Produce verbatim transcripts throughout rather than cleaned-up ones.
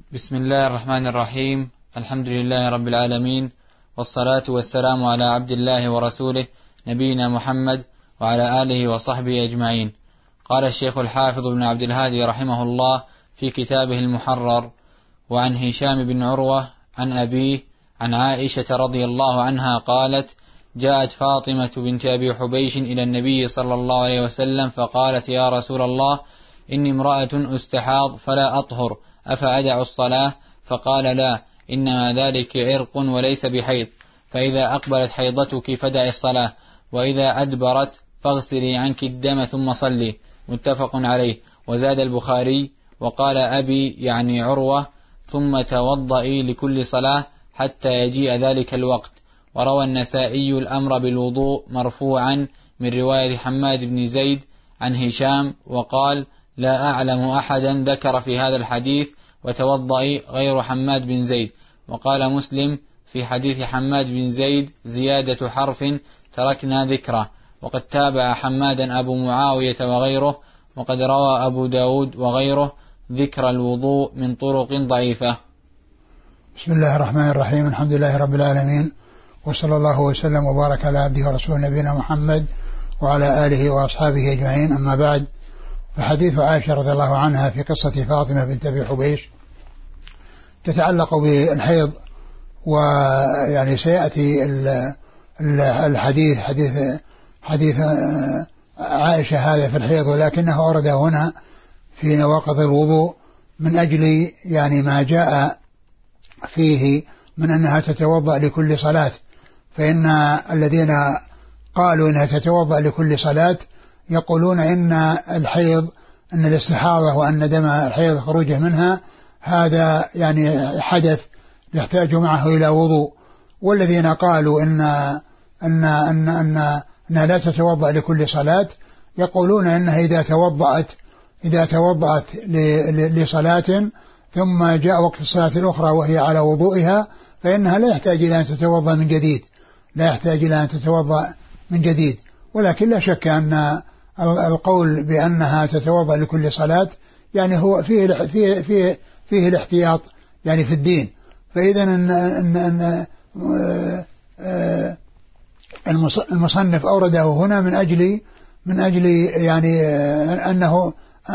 بسم الله الرحمن الرحيم. الحمد لله رب العالمين، والصلاة والسلام على عبد الله ورسوله نبينا محمد وعلى آله وصحبه أجمعين. قال الشيخ الحافظ بن عبد الهادي رحمه الله في كتابه المحرر: وعن هشام بن عروة عن أبيه عن عائشة رضي الله عنها قالت: جاءت فاطمة بنت أبي حبيش إلى النبي صلى الله عليه وسلم فقالت: يا رسول الله، إني امرأة أستحاض فلا أطهر، أفأدع الصلاة؟ فقال: لا، إنما ذلك عرق وليس بحيض، فإذا أقبلت حيضتك فدع الصلاة، وإذا أدبرت فاغسلي عنك الدم ثم صلي. متفق عليه. وزاد البخاري: وقال أبي يعني عروة: ثم توضئي لكل صلاة حتى يجيء ذلك الوقت. وروى النسائي الأمر بالوضوء مرفوعا من رواية حماد بن زيد عن هشام، وقال: لا أعلم أحدا ذكر في هذا الحديث وتوضئي غير حماد بن زيد. وقال مسلم في حديث حماد بن زيد زيادة حرف تركنا ذكره. وقد تابع حمادا أبو معاوية وغيره، وقد روى أبو داود وغيره ذكر الوضوء من طرق ضعيفة. بسم الله الرحمن الرحيم. الحمد لله رب العالمين، وصلى الله وسلم وبارك على عبده ورسوله نبينا محمد وعلى آله وأصحابه أجمعين. أما بعد، فحديث عائشة رضي الله عنها في قصة فاطمة بنت أبي حبيش تتعلق بالحيض، ويعني سيأتي الحديث حديث حديث عائشة هذا في الحيض، ولكنه ورد هنا في نواقض الوضوء من أجل يعني ما جاء فيه من أنها تتوضأ لكل صلاة. فإن الذين قالوا أنها تتوضأ لكل صلاة يقولون إن الحيض، أن الاستحاضة وأن دم الحيض خروجه منها هذا يعني حدث يحتاج معه إلى وضوء. والذين قالوا إن أن أن أن أنها لا تتوضأ لكل صلاة يقولون إنها إذا توضأت إذا توضأت لصلاة ثم جاء وقت الصلاة الأخرى وهي على وضوئها فإنها لا يحتاج إلى أن تتوضأ من جديد لا يحتاج إلى أن تتوضأ من جديد. ولكن لا شك أن القول بأنها تتوضأ لكل صلاة يعني هو فيه فيه فيه, فيه الاحتياط يعني في الدين. فإذا أن أن أن المصنف أورده هنا من أجل من أجل يعني أنه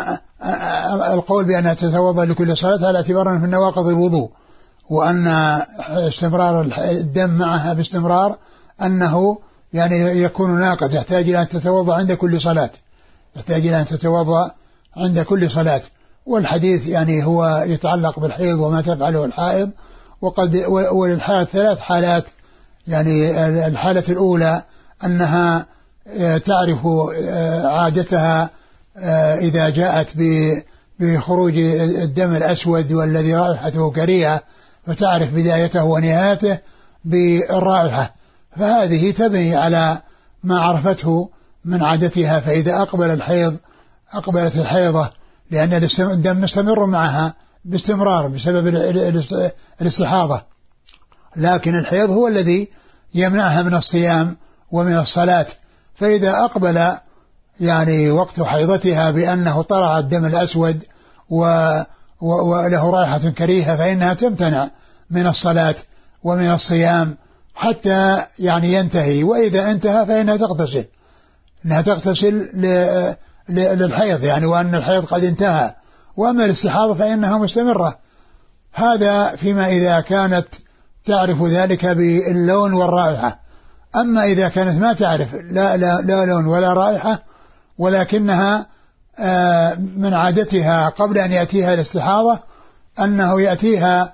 القول بأنها تتوضأ لكل صلاة على اعتبار في النواقض الوضوء، وأن استمرار الدم معها باستمرار أنه يعني يكون ناقض، يحتاج إلى أن تتوضأ عند كل صلاة يحتاج إلى أن تتوضأ عند كل صلاة. والحديث يعني هو يتعلق بالحيض وما تفعله الحائض. وقد وللحائض ثلاث حالات، يعني الحالة الأولى أنها تعرف عادتها إذا جاءت بخروج الدم الأسود والذي رائحته كريهة فتعرف بدايته ونهايته بالرائحة، فهذه تبني على ما عرفته من عادتها. فإذا أقبل الحيض أقبلت الحيضة لأن الدم مستمر معها باستمرار بسبب الاستحاضة، لكن الحيض هو الذي يمنعها من الصيام ومن الصلاة. فإذا أقبل يعني وقت حيضتها بأنه طلع الدم الأسود وله رائحة كريهة فإنها تمتنع من الصلاة ومن الصيام حتى يعني ينتهي. وإذا انتهى فإنها تغتسل إنها تغتسل للحيض يعني وأن الحيض قد انتهى. وأما الاستحاضة فإنها مستمرة. هذا فيما إذا كانت تعرف ذلك باللون والرائحة. أما إذا كانت ما تعرف لا, لا, لا لون ولا رائحة، ولكنها من عادتها قبل أن يأتيها الاستحاضة أنه يأتيها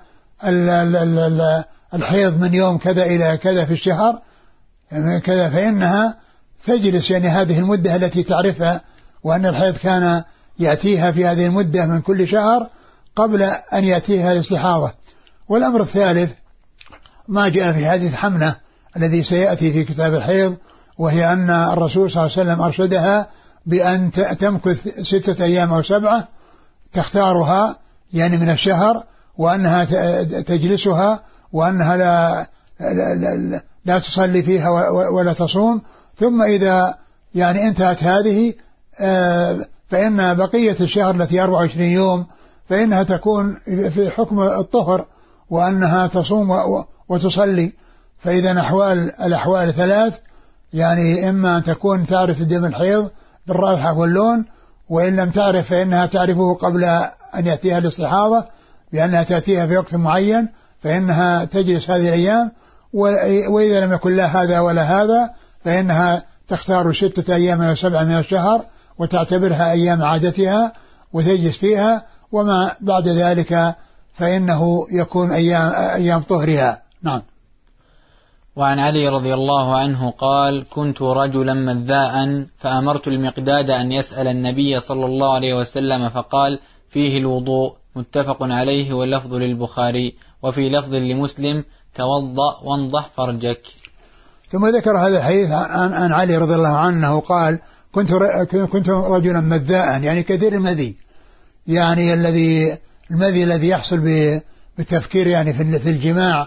الحيض من يوم كذا إلى كذا في الشهر كذا، فإنها تجلس يعني هذه المدة التي تعرفها، وأن الحيض كان يأتيها في هذه المدة من كل شهر قبل أن يأتيها الاستحاضة. والأمر الثالث ما جاء في حديث حمنة الذي سيأتي في كتاب الحيض، وهي أن الرسول صلى الله عليه وسلم أرشدها بأن تمكث ستة أيام أو سبعة تختارها يعني من الشهر، وأنها تجلسها، وأنها لا, لا, لا, لا تصلي فيها ولا تصوم. ثم إذا يعني انتهت هذه فإن بقية الشهر التي أربعة وعشرين يوم فإنها تكون في حكم الطهر وأنها تصوم وتصلي. فإذا أحوال الأحوال ثلاث، يعني إما أن تكون تعرف الدم الحيض بالرائحة واللون، وإن لم تعرف فإنها تعرفه قبل أن يأتيها الاستحاضة بأنها تأتيها في وقت معين فإنها تجلس هذه الأيام، وإذا لم يكن لا هذا ولا هذا فإنها تختار ستة أيام أو سبعة من الشهر وتعتبرها أيام عادتها وتجلس فيها، وما بعد ذلك فإنه يكون أيام, أيام طهرها. نعم. وعن علي رضي الله عنه قال: كنت رجلا مذاء فأمرت المقداد أن يسأل النبي صلى الله عليه وسلم فقال: فيه الوضوء. متفق عليه واللفظ للبخاري، وفي لفظ لمسلم: توضأ وانضح فرجك. ثم ذكر هذا الحديث عن, عن علي رضي الله عنه قال: كنت كنت رجلا مذاء، يعني كثير المذي، يعني الذي المذي الذي يحصل بالتفكير يعني في الجماع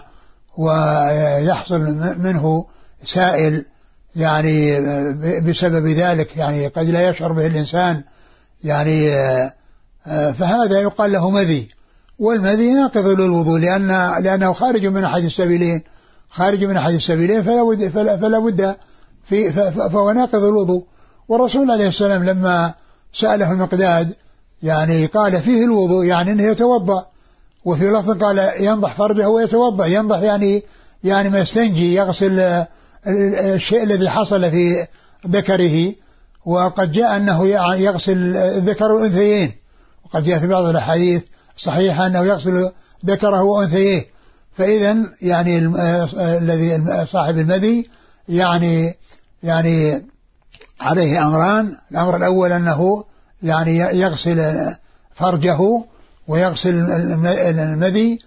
ويحصل منه سائل يعني بسبب ذلك، يعني قد لا يشعر به الإنسان، يعني فهذا يقال له مذي. والمذي ناقض للوضوء لأن لأنه خارج من أحد السبيلين، خارج من أحد السبيلين فلا بد فلا بد في فهو ناقض الوضوء. والرسول عليه السلام لما سأله المقداد يعني قال: فيه الوضوء، يعني أنه يتوضأ. وفي لفظ قال: ينضح فرجه ويتوضأ. ينضح يعني يعني ما يستنجي، يغسل الشيء الذي حصل في ذكره. وقد جاء أنه يغسل الذكر والأنثيين، وقد جاء في بعض الأحاديث صحيحة أنه يغسل ذكره وأنثيه. فإذا يعني الذي صاحب المذي يعني يعني عليه أمران: الأمر الأول أنه يعني يغسل فرجه ويغسل المذي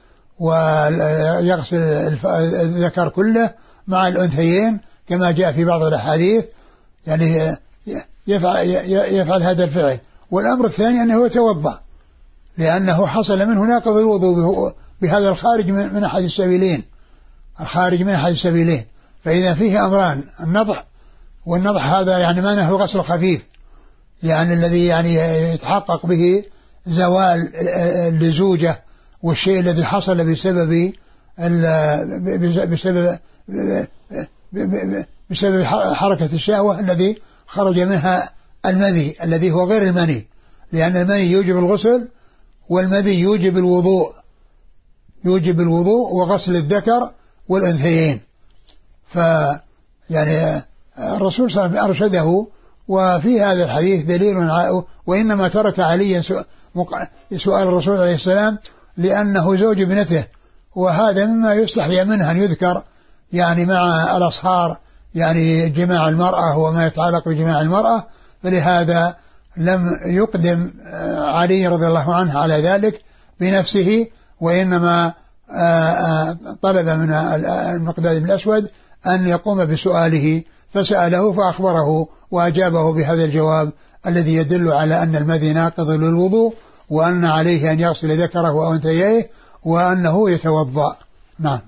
ويغسل الذكر كله مع الأنثيين كما جاء في بعض الأحاديث، يعني يفعل, يفعل هذا الفعل. والأمر الثاني أنه يتوضأ لأنه حصل منه ناقض الوضوء بهذا الخارج من أحد السبيلين، الخارج من أحد السبيلين. فإذا فيه أمران: النضح، والنضح هذا يعني معناه الغسل الخفيف، يعني الذي يعني يتحقق به زوال اللزوجة والشيء الذي حصل بسبب بسبب بسبب حركة الشهوة الذي خرج منها المذي الذي هو غير المني، لأن المني يوجب الغسل والمذي يوجب الوضوء، يوجب الوضوء وغسل الذكر والأنثيين. فيعني الرسول صلى الله عليه وسلم أرشده. وفي هذا الحديث دليل، وإنما ترك عليا سؤال الرسول عليه السلام لأنه زوج ابنته، وهذا مما يستحيا منه أن يذكر يعني مع الأصهار، يعني جماع المرأة وما يتعلق بجماع المرأة، فلهذا لم يقدم علي رضي الله عنه على ذلك بنفسه، وإنما طلب من المقداد بن الأسود أن يقوم بسؤاله، فسأله فأخبره وأجابه بهذا الجواب الذي يدل على أن المذي ناقض للوضوء، وأن عليه أن يغسل ذكره وأنثيه، وأنه يتوضأ. نعم.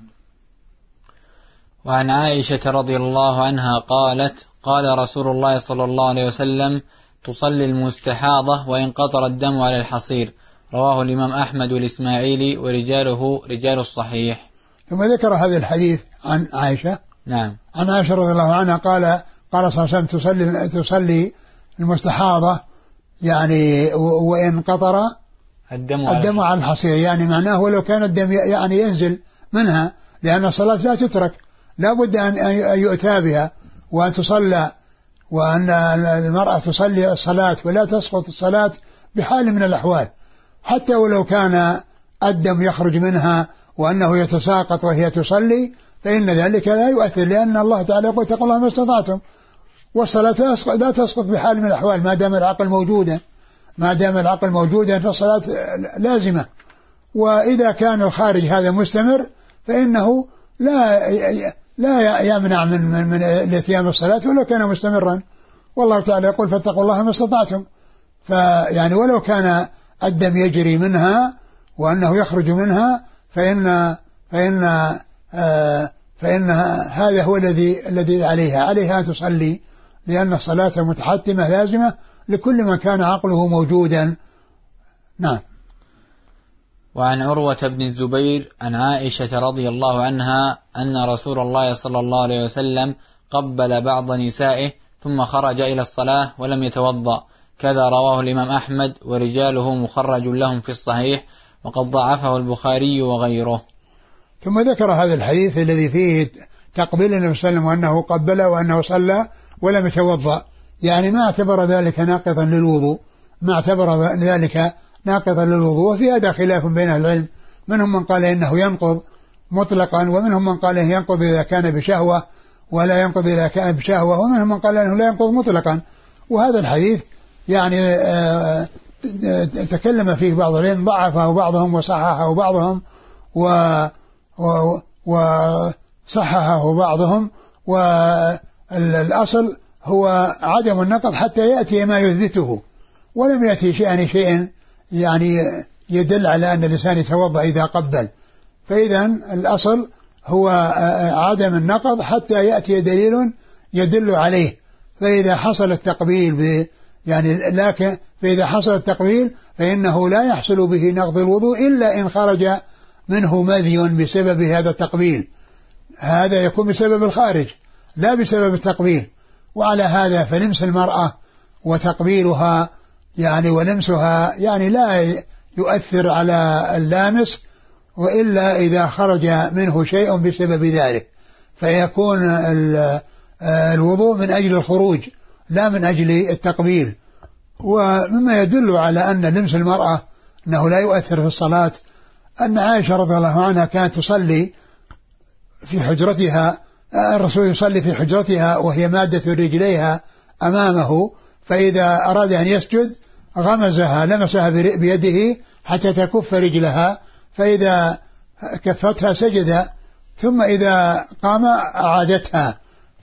وعن عائشة رضي الله عنها قالت: قال رسول الله صلى الله عليه وسلم: تصلي المستحاضة وإن قطر الدم على الحصير. رواه الإمام أحمد والإسماعيلي ورجاله رجال الصحيح. ثم ذكر هذا الحديث عن عائشة. نعم. عن عائشة رضي الله عنها قال: قال صلى الله عليه وسلم: تصلي تصلي المستحاضة يعني وإن قطر الدم, الدم على الحصير، يعني معناه ولو كان الدم يعني ينزل منها، لأن الصلاة لا تترك، لا بد أن يؤتى بها وأن تصلى، وأن المرأة تصلي الصلاة ولا تسقط الصلاة بحال من الأحوال، حتى ولو كان الدم يخرج منها وأنه يتساقط وهي تصلي، فإن ذلك لا يؤثر، لأن الله تعالى يقول: اتقوا الله ما استطعتم. والصلاة لا تسقط بحال من الأحوال ما دام العقل موجودا، ما دام العقل موجودا فالصلاة لازمة. وإذا كان الخارج هذا مستمر فإنه لا لا يمنع من من, من الاتيان بالصلاة ولو كان مستمرا. والله تعالى يقول: فاتقوا الله ما استطعتم. فيعني ولو كان الدم يجري منها وأنه يخرج منها فإن فإن آه فإن هذا هو الذي الذي عليها عليها أن تصلي، لأن الصلاة متحتمة لازمة لكل من كان عقله موجودا. نعم. وعن عروة بن الزبير عن عائشة رضي الله عنها أن رسول الله صلى الله عليه وسلم قبل بعض نسائه ثم خرج إلى الصلاة ولم يتوضأ، كذا رواه الإمام أحمد ورجاله مخرج لهم في الصحيح، وقد ضعفه البخاري وغيره. ثم ذكر هذا الحديث الذي فيه تقبيل النبي صلى الله عليه وسلم وأنه قبل وأنه صلى ولم يتوضأ، يعني ما اعتبر ذلك ناقضا للوضوء، ما اعتبر ذلك ناقضا للوضوء. وفي هذا خلاف بين أهل العلم، منهم من قال إنه ينقض مطلقا، ومنهم من قال إنه ينقض إذا كان بشهوة ولا ينقض إذا كان بشهوة، ومنهم من قال إنه لا ينقض مطلقا. وهذا الحديث يعني آه تكلم فيه بعض العلم، ضعفه بعضهم وصححه بعضهم وصححه بعضهم، والأصل هو عدم النقض حتى يأتي ما يثبته، ولم يأتي شيئا شيئا يعني يدل على أن الإنسان يتوضأ إذا قبل. فإذا الأصل هو عدم النقض حتى يأتي دليل يدل عليه. فإذا حصل التقبيل ب يعني لكن فإذا حصل التقبيل فإنه لا يحصل به نقض الوضوء إلا إن خرج منه مذي بسبب هذا التقبيل، هذا يكون بسبب الخارج لا بسبب التقبيل. وعلى هذا فلمس المرأة وتقبيلها يعني ولمسها يعني لا يؤثر على اللامس، وإلا إذا خرج منه شيء بسبب ذلك، فيكون الوضوء من أجل الخروج لا من أجل التقبيل. ومما يدل على أن لمس المرأة أنه لا يؤثر في الصلاة أن عائشة رضي الله عنها كانت تصلي في حجرتها، الرسول يصلي في حجرتها وهي مادة رجليها أمامه، فإذا أراد أن يسجد غمزها لمسها بيده حتى تكف رجلها، فإذا كفتها سجد، ثم إذا قام أعادتها.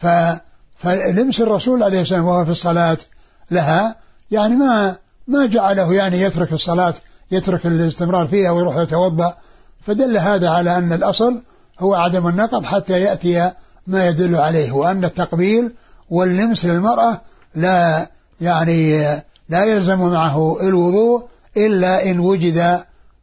فلمس الرسول عليه السلام وهو في الصلاة لها يعني ما ما جعله يعني يترك الصلاة، يترك الاستمرار فيها ويروح يتوضأ. فدل هذا على أن الأصل هو عدم النقض حتى يأتي ما يدل عليه، وأن التقبيل واللمس للمرأة لا يعني لا يلزم معه الوضوء إلا إن وجد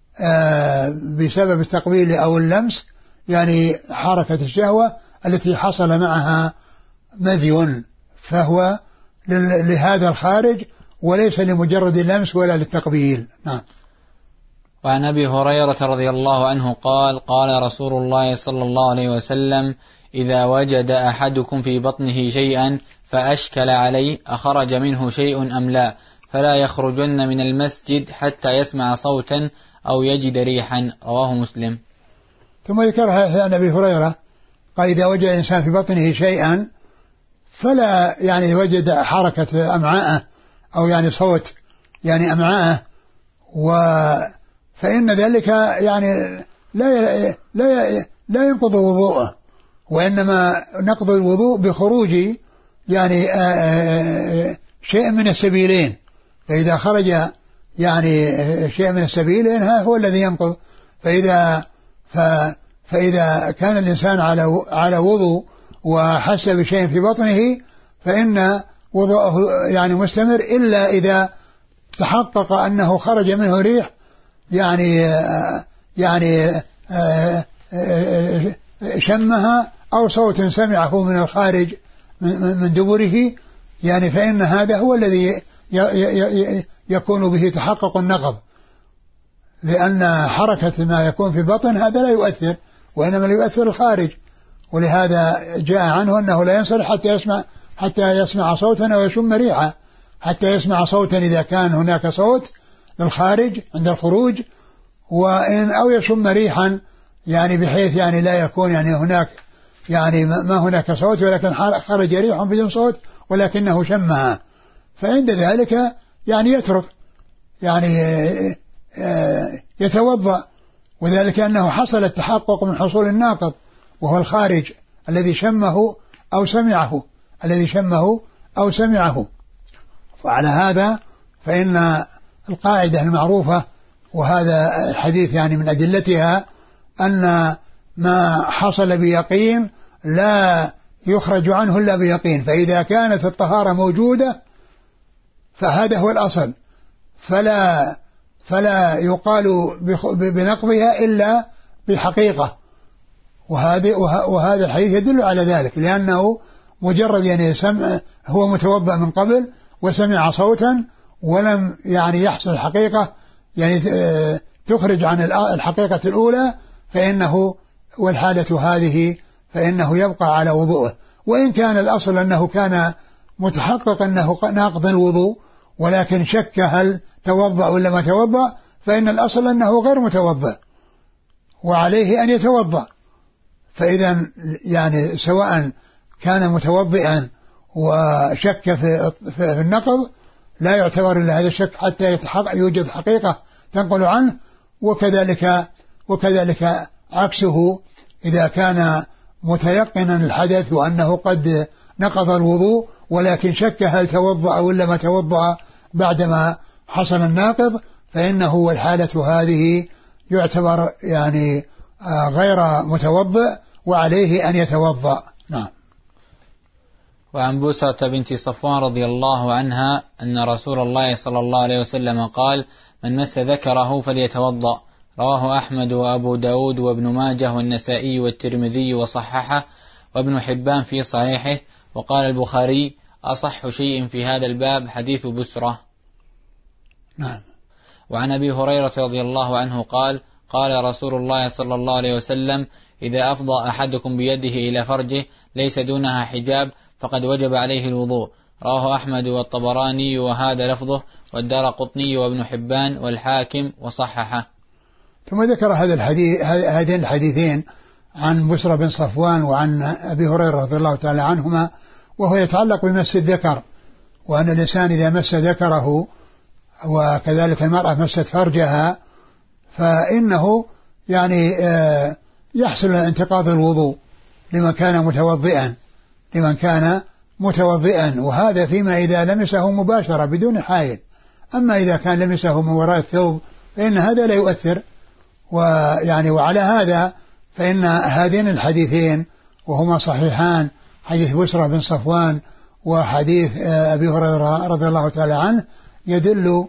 بسبب التقبيل أو اللمس يعني حركة الشهوة التي حصل معها مذي، فهو لهذا الخارج وليس لمجرد اللمس ولا للتقبيل. نعم. وعن أبي هريرة رضي الله عنه قال قال رسول الله صلى الله عليه وسلم إذا وجد أحدكم في بطنه شيئا فأشكل عليه أخرج منه شيء أم لا فلا يخرجن من المسجد حتى يسمع صوتا أو يجد ريحا، رواه مسلم. ثم ذكرها عن أبي هريرة قال إذا وجد الإنسان في بطنه شيئا فلا يعني وجد حركة أمعاءه أو يعني صوت يعني أمعاءه، فإن ذلك يعني لا لا لا ينقض وضوءه، وإنما نقض الوضوء بخروج يعني شيء من السبيلين. فإذا خرج يعني شيء من السبيلين ها هو الذي ينقض. فإذا فإذا كان الإنسان على على وضوء وحس بشيء في بطنه فإن وضوءه يعني مستمر، إلا إذا تحقق أنه خرج منه ريح يعني يعني شمها أو صوت سمعه من الخارج من دبره، يعني فإن هذا هو الذي يكون به تحقق النقض، لأن حركة ما يكون في بطن هذا لا يؤثر، وإنما لا يؤثر الخارج. ولهذا جاء عنه أنه لا ينصرف حتى يسمع حتى يسمع صوتا أو يشم ريحا، حتى يسمع صوتا إذا كان هناك صوت للخارج عند الخروج، وإن أو يشم ريحا يعني بحيث يعني لا يكون يعني هناك يعني ما هناك صوت ولكن خرج ريح بدون صوت ولكنه شمها، فعند ذلك يعني يترك يعني يتوضأ، وذلك أنه حصل التحقق من حصول الناقض وهو الخارج الذي شمه أو سمعه الذي شمه أو سمعه. وعلى هذا فإن القاعدة المعروفة، وهذا الحديث يعني من أدلتها، أن ما حصل بيقين لا يخرج عنه إلا بيقين، فإذا كانت الطهارة موجودة فهذا هو الأصل، فلا فلا يقال بنقضها إلا بحقيقة، وهذا الحديث يدل على ذلك، لأنه مجرد يعني سمع، هو متوضأ من قبل وسمع صوتا ولم يعني يحصل حقيقة يعني تخرج عن الحقيقة الأولى، فإنه والحالة هذه فإنه يبقى على وضوءه، وإن كان الأصل أنه كان متحقق أنه ناقض الوضوء ولكن شك هل توضأ ولا ما توضأ، فإن الأصل أنه غير متوضأ وعليه أن يتوضأ. فإذا يعني سواء كان متوضئا وشك في, في النقض لا يعتبر إلا هذا الشك حتى يتحقق يوجد حقيقة تنقل عنه، وكذلك وكذلك عكسه إذا كان متيقنا الحدث وأنه قد نقض الوضوء ولكن شك هل توضأ ولا ما توضأ بعدما حصل الناقض، فإنه والحالة هذه يعتبر يعني غير متوضئ وعليه أن يتوضأ. نعم. وعن بوسرة بنت صفوان رضي الله عنها أن رسول الله صلى الله عليه وسلم قال: من مس ذكره فليتوضأ. رواه أحمد وأبو داود وابن ماجه والنسائي والترمذي وصححه وابن حبان في صحيحه. وقال البخاري: أصح شيء في هذا الباب حديث بسرة. نعم. وعن أبي هريرة رضي الله عنه قال: قال رسول الله صلى الله عليه وسلم: إذا أفضى أحدكم بيده إلى فرجه ليس دونها حجاب فقد وجب عليه الوضوء. رواه أحمد والطبراني وهذا لفظه، والدارقطني وابن حبان والحاكم وصححه. ثم ذكر هذا الحديث هذين الحديثين عن بسرة بن صفوان وعن أبي هريرة رضي الله تعالى عنهما، وهو يتعلق بمس الذكر، وأن الإنسان إذا مس ذكره وكذلك المرأة مست فرجها فإنه يعني يحصل انتقاض الوضوء لمن كان متوضئا لمن كان متوضئا وهذا فيما إذا لمسه مباشرة بدون حائل. أما إذا كان لمسه من وراء الثوب فإن هذا لا يؤثر. ويعني وعلى هذا فإن هذين الحديثين وهما صحيحان، حديث بسرة بن صفوان وحديث أبي هريرة رضي الله تعالى عنه، يدل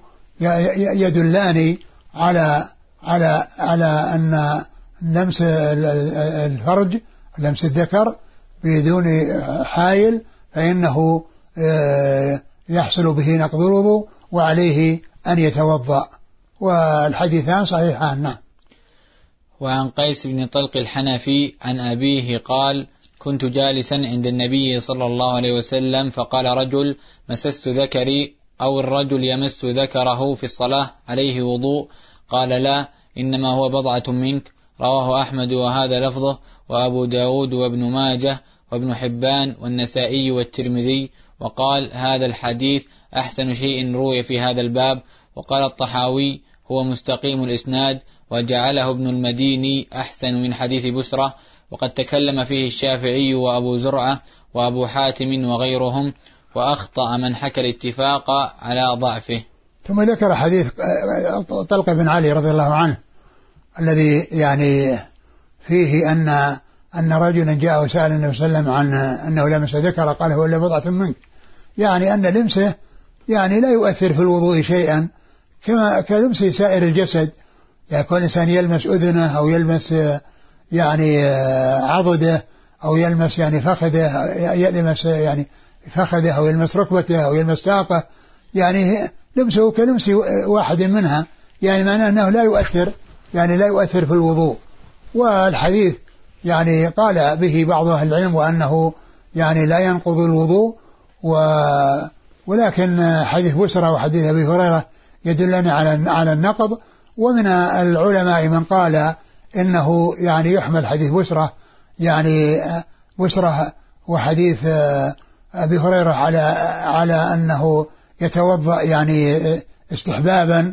يدلان على على على أن لمس الفرج لمس الذكر بدون حائل فإنه يحصل به نقض الوضوء وعليه أن يتوضأ، والحديثان صحيحان. نعم. وعن قيس بن طلق الحنفي عن أبيه قال: كنت جالسا عند النبي صلى الله عليه وسلم فقال رجل: مسست ذكري، أو الرجل يمس ذكره في الصلاة عليه وضوء؟ قال: لا، إنما هو بضعة منك. رواه أحمد وهذا لفظه، وأبو داود وابن ماجه وابن حبان والنسائي والترمذي. وقال: هذا الحديث أحسن شيء روي في هذا الباب. وقال الطحاوي: هو مستقيم الإسناد، وجعله ابن المديني أحسن من حديث بسرة. وقد تكلم فيه الشافعي وأبو زرعة وأبو حاتم وغيرهم، وأخطأ من حكى الاتفاق على ضعفه. ثم ذكر حديث طلق بن علي رضي الله عنه الذي يعني فيه أن أن رجلا جاء وسأل النبي صلى الله عليه وسلم عن أنه لمس ذكر، قال: هو إلا بضعة منك، يعني أن لمسه يعني لا يؤثر في الوضوء شيئا كما كلمس سائر الجسد. يعني كل إنسان يلمس أذنه أو يلمس يعني عضده أو يلمس يعني فخذه يلمس يعني فخذه أو يلمس ركبته أو يلمس ساقه، يعني لمسه كلمس واحد منها، يعني معناه أنه لا يؤثر يعني لا يؤثر في الوضوء. والحديث يعني قال به بعض أهل العلم وأنه يعني لا ينقض الوضوء، و ولكن حديث بسرة وحديث أبي هريرة يدلنا على على النقض. ومن العلماء من قال إنه يعني يحمل حديث بسرة يعني بسرة وحديث أبي هريرة على على أنه يتوضأ يعني استحبابا،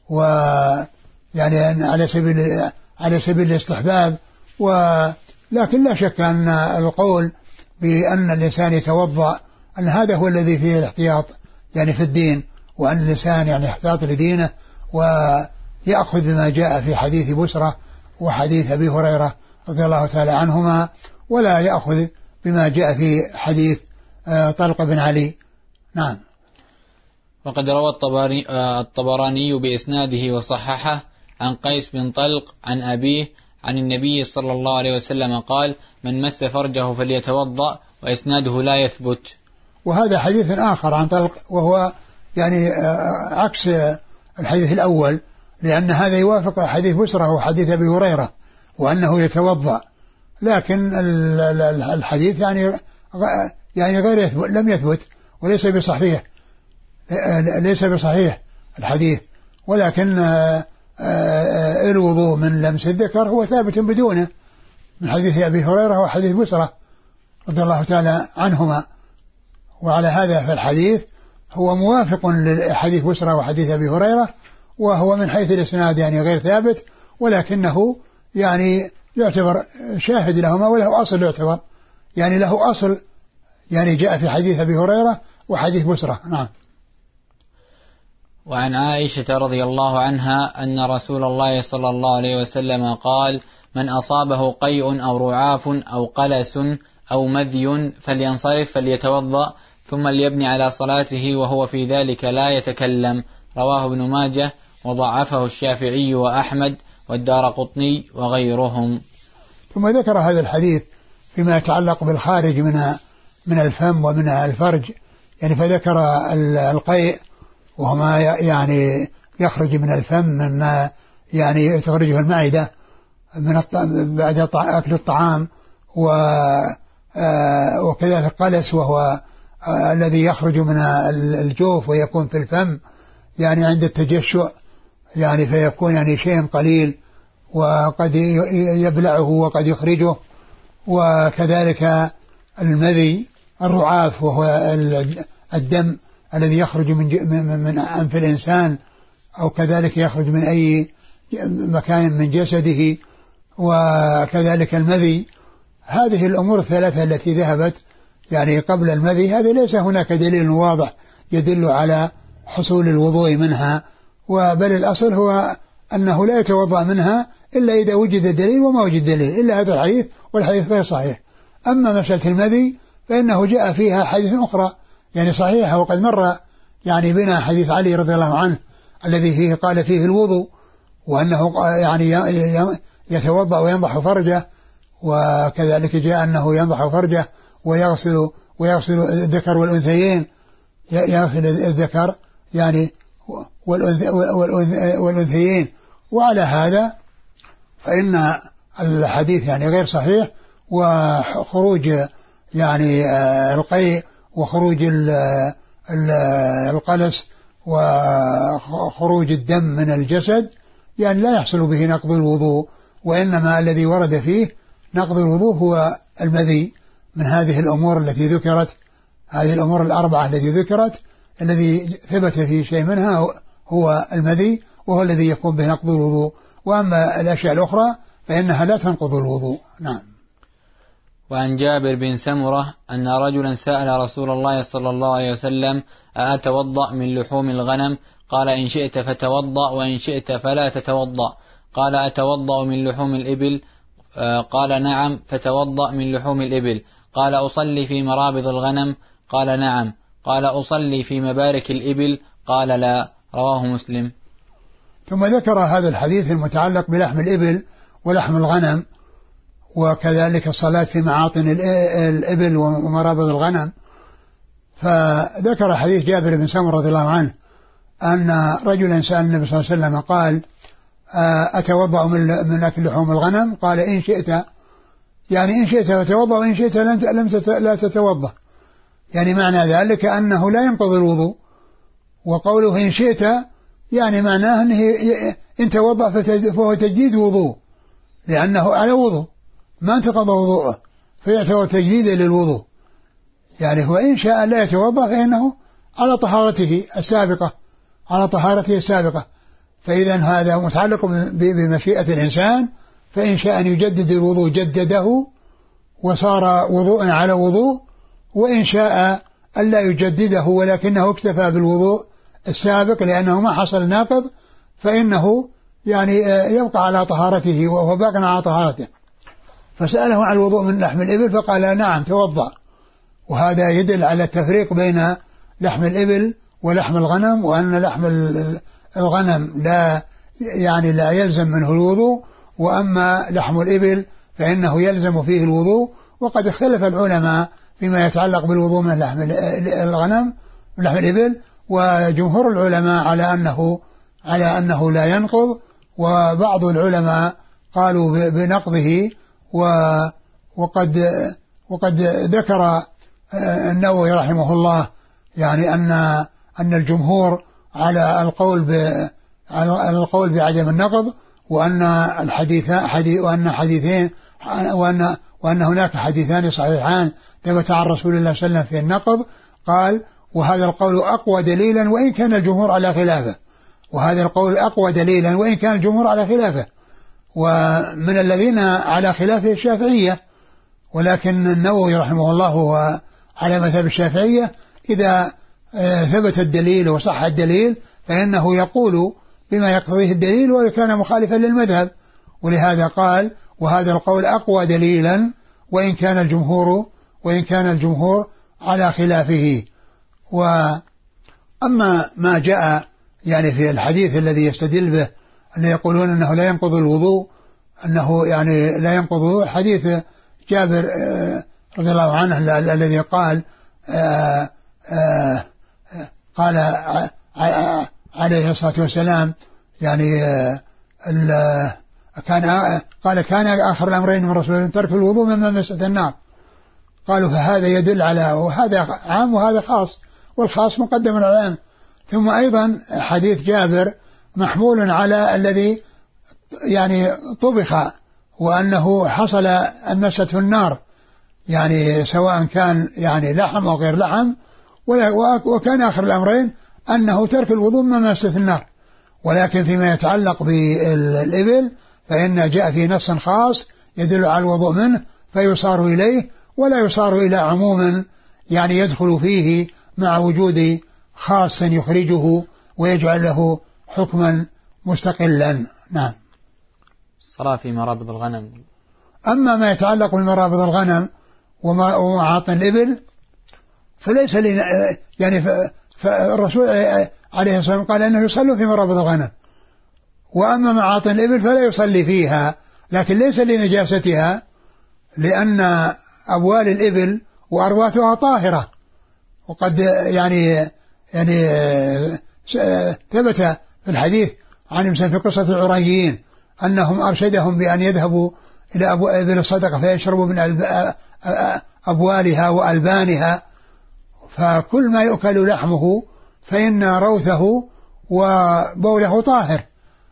ويعني على سبيل على سبيل الاستحباب. ولكن لا شك أن القول بأن الإنسان يتوضأ أن هذا هو الذي فيه الاحتياط يعني في الدين، وأن الإنسان يعني يحتاط لدينه ويأخذ بما جاء في حديث بسرة وحديث أبي هريرة رضي الله تعالى عنهما، ولا يأخذ بما جاء في حديث طلق بن علي. نعم. وقد روى الطبراني بإسناده وصححه عن قيس بن طلق عن أبيه عن النبي صلى الله عليه وسلم قال: من مس فرجه فليتوضأ، وإسناده لا يثبت. وهذا حديث آخر عن طلق، وهو يعني عكس الحديث الأول، لأن هذا يوافق حديث بسرة وحديث أبي هريرة وأنه يتوضأ، لكن الحديث يعني يعني غير يثبت، لم يثبت وليس بصحيح، ليس بصحيح الحديث، ولكن الوضوء من لمس الذكر هو ثابت بدونه من حديث أبي هريرة وحديث بسرة رضي الله تعالى عنهما. وعلى هذا فالحديث هو موافق لحديث بسرة وحديث أبي هريرة، وهو من حيث الإسناد يعني غير ثابت، ولكنه يعني يعتبر شاهد لهما وله أصل يعتبر، يعني له أصل يعني جاء في حديث أبي هريرة وحديث بسرة. نعم. وعن عائشة رضي الله عنها أن رسول الله صلى الله عليه وسلم قال: من أصابه قيء أو رعاف أو قلس أو مذي فلينصرف فليتوضأ ثم ليبني على صلاته وهو في ذلك لا يتكلم. رواه ابن ماجه وضعفه الشافعي وأحمد والدارقطني وغيرهم. ثم ذكر هذا الحديث فيما يتعلق بالخارج من من الفم ومن الفرج، يعني فذكر القيء وهو ما يعني يخرج من الفم مما يعني تخرجه المعدة من بعد أكل الطعام، وكذلك القلس وهو الذي يخرج من الجوف ويكون في الفم يعني عند التجشؤ، يعني فيكون يعني شيء قليل وقد يبلعه وقد يخرجه. وكذلك المذي الرعاف وهو الدم الذي يخرج من من أنف الإنسان أو كذلك يخرج من أي مكان من جسده، وكذلك المذي. هذه الأمور الثلاثة التي ذهبت يعني قبل المذي، هذه ليس هناك دليل واضح يدل على حصول الوضوء منها، وبل الأصل هو أنه لا يتوضأ منها إلا إذا وجد دليل، وما وجد دليل إلا هذا الحديث، والحديث غير صحيح. أما مسألة المذي فإنه جاء فيها حديث أخرى يعني صحيحة، وقد مر يعني بنا حديث علي رضي الله عنه الذي فيه قال فيه الوضوء، وأنه يعني يتوضأ وينضح فرجه، وكذلك جاء أنه ينضح فرجه ويغسل ويغسل الذكر والأنثيين، يغسل الذكر يعني والأنثيين. وعلى هذا فإن الحديث يعني غير صحيح، وخروج يعني القيء وخروج القلس وخروج الدم من الجسد يعني لا يحصل به نقض الوضوء، وإنما الذي ورد فيه نقض الوضوء هو المذي من هذه الأمور التي ذكرت، هذه الأمور الأربعة التي ذكرت، الذي ثبت فيه شيء منها هو المذي، وهو الذي يكون به نقض الوضوء، وأما الأشياء الأخرى فإنها لا تنقض الوضوء. نعم. وعن جابر بن سمرة أن رجلا سأل رسول الله صلى الله عليه وسلم: أأتوضأ من لحوم الغنم؟ قال: إن شئت فتوضأ وإن شئت فلا تتوضأ. قال: أتوضأ من لحوم الإبل؟ قال: نعم. فتوضأ من لحوم الإبل. قال: أصلي في مرابض الغنم؟ قال: نعم. قال: أصلي في مبارك الإبل؟ قال: لا. رواه مسلم. ثم ذكر هذا الحديث المتعلق بلحم الإبل ولحم الغنم، وكذلك الصلاة في معاطن الإبل ومرابض الغنم. فذكر حديث جابر بن سمرة رضي الله عنه أن رجلا سأل النبي صلى الله عليه وسلم قال: أتوضأ من أكل لحوم الغنم؟ قال: إن شئت، يعني إن شئت فتوضأ وإن شئت لم لا تتوضأ، يعني معنى ذلك أنه لا ينقض الوضوء. وقوله إن شئت يعني معناه أنه إن توضأ فهو تجديد وضوء، لأنه على وضوء ما انتقض وضوءه فيعتبر تجديدا للوضوء، يعني هو إن شاء لا يتوضأ فإنه على طهارته السابقة، على طهارته السابقة. فإذا هذا متعلق بمشيئة الإنسان، فإن شاء أن يجدد الوضوء جدده وصار وضوء على وضوء، وإن شاء ألا يجدده ولكنه اكتفى بالوضوء السابق لأنه ما حصل ناقض، فإنه يعني يبقى على طهارته وهو باق على طهارته. فسأله عن الوضوء من لحم الإبل فقال: نعم توضأ. وهذا يدل على التفريق بين لحم الإبل ولحم الغنم، وأن لحم الغنم لا يعني لا يلزم منه الوضوء، وأما لحم الإبل فإنه يلزم فيه الوضوء. وقد اختلف العلماء فيما يتعلق بالوضوء من لحم الغنم ولحم الإبل، وجمهور العلماء على أنه على أنه لا ينقض، وبعض العلماء قالوا بنقضه. وقد وقد ذكر النووي رحمه الله يعني أن أن الجمهور على القول ب على القول بعدم النقض، وأن الحديث حديث وأن حديثين وأن وأن هناك حديثان صحيحان ثبت عن رسول الله صلى الله عليه وسلم في النقض. قال: وهذا القول أقوى دليلا وإن كان الجمهور على خلافه، وهذا القول أقوى دليلا وإن كان الجمهور على خلافه. ومن الذين على خلافه الشافعية، ولكن النووي رحمه الله هو على مذهب الشافعية. إذا ثبت الدليل وصح الدليل فإنه يقول بما يقتضيه الدليل وكان مخالفا للمذهب، ولهذا قال: وهذا القول أقوى دليلا وإن كان الجمهور وإن كان الجمهور على خلافه. وأما ما جاء يعني في الحديث الذي يستدل به أن يقولون أنه لا ينقض الوضوء، أنه يعني لا ينقض الوضوء، حديث جابر رضي الله عنه الذي قال آآ آآ قال عليه الصلاة والسلام يعني كان قال كان آخر الأمرين من رسول الله ترك الوضوء مما مسته النار. قالوا فهذا يدل على، وهذا عام وهذا خاص، والخاص مقدم على العام. ثم أيضا حديث جابر محمول على الذي يعني طبخ وأنه حصل أن مسته النار، يعني سواء كان يعني لحم أو غير لحم. وكان آخر الأمرين أنه ترك الوضوء مما مسته النار. ولكن فيما يتعلق بالإبل فإن جاء في نص خاص يدل على الوضوء منه فيصار إليه، ولا يصار إلى عموم يعني يدخل فيه مع وجود خاص يخرجه ويجعل له حكما مستقلا. نعم. الصلاة في مرابض الغنم. أما ما يتعلق بمرابض الغنم ومعاطن الإبل فليس لنا يعني فالرسول عليه الصلاة والسلام قال أنه يصلي في مرابض الغنم، وأما معاطن الإبل فلا يصلي فيها، لكن ليس لنجاستها، لأن أبوال الإبل وأرواثها طاهرة. وقد يعني يعني ثبت في الحديث عن مثلا في قصة العريين أنهم أرشدهم بأن يذهبوا إلى إبل الصدقة فيشربوا من أبوالها وألبانها، فكل ما يؤكل لحمه فإن روثه وبوله طاهر،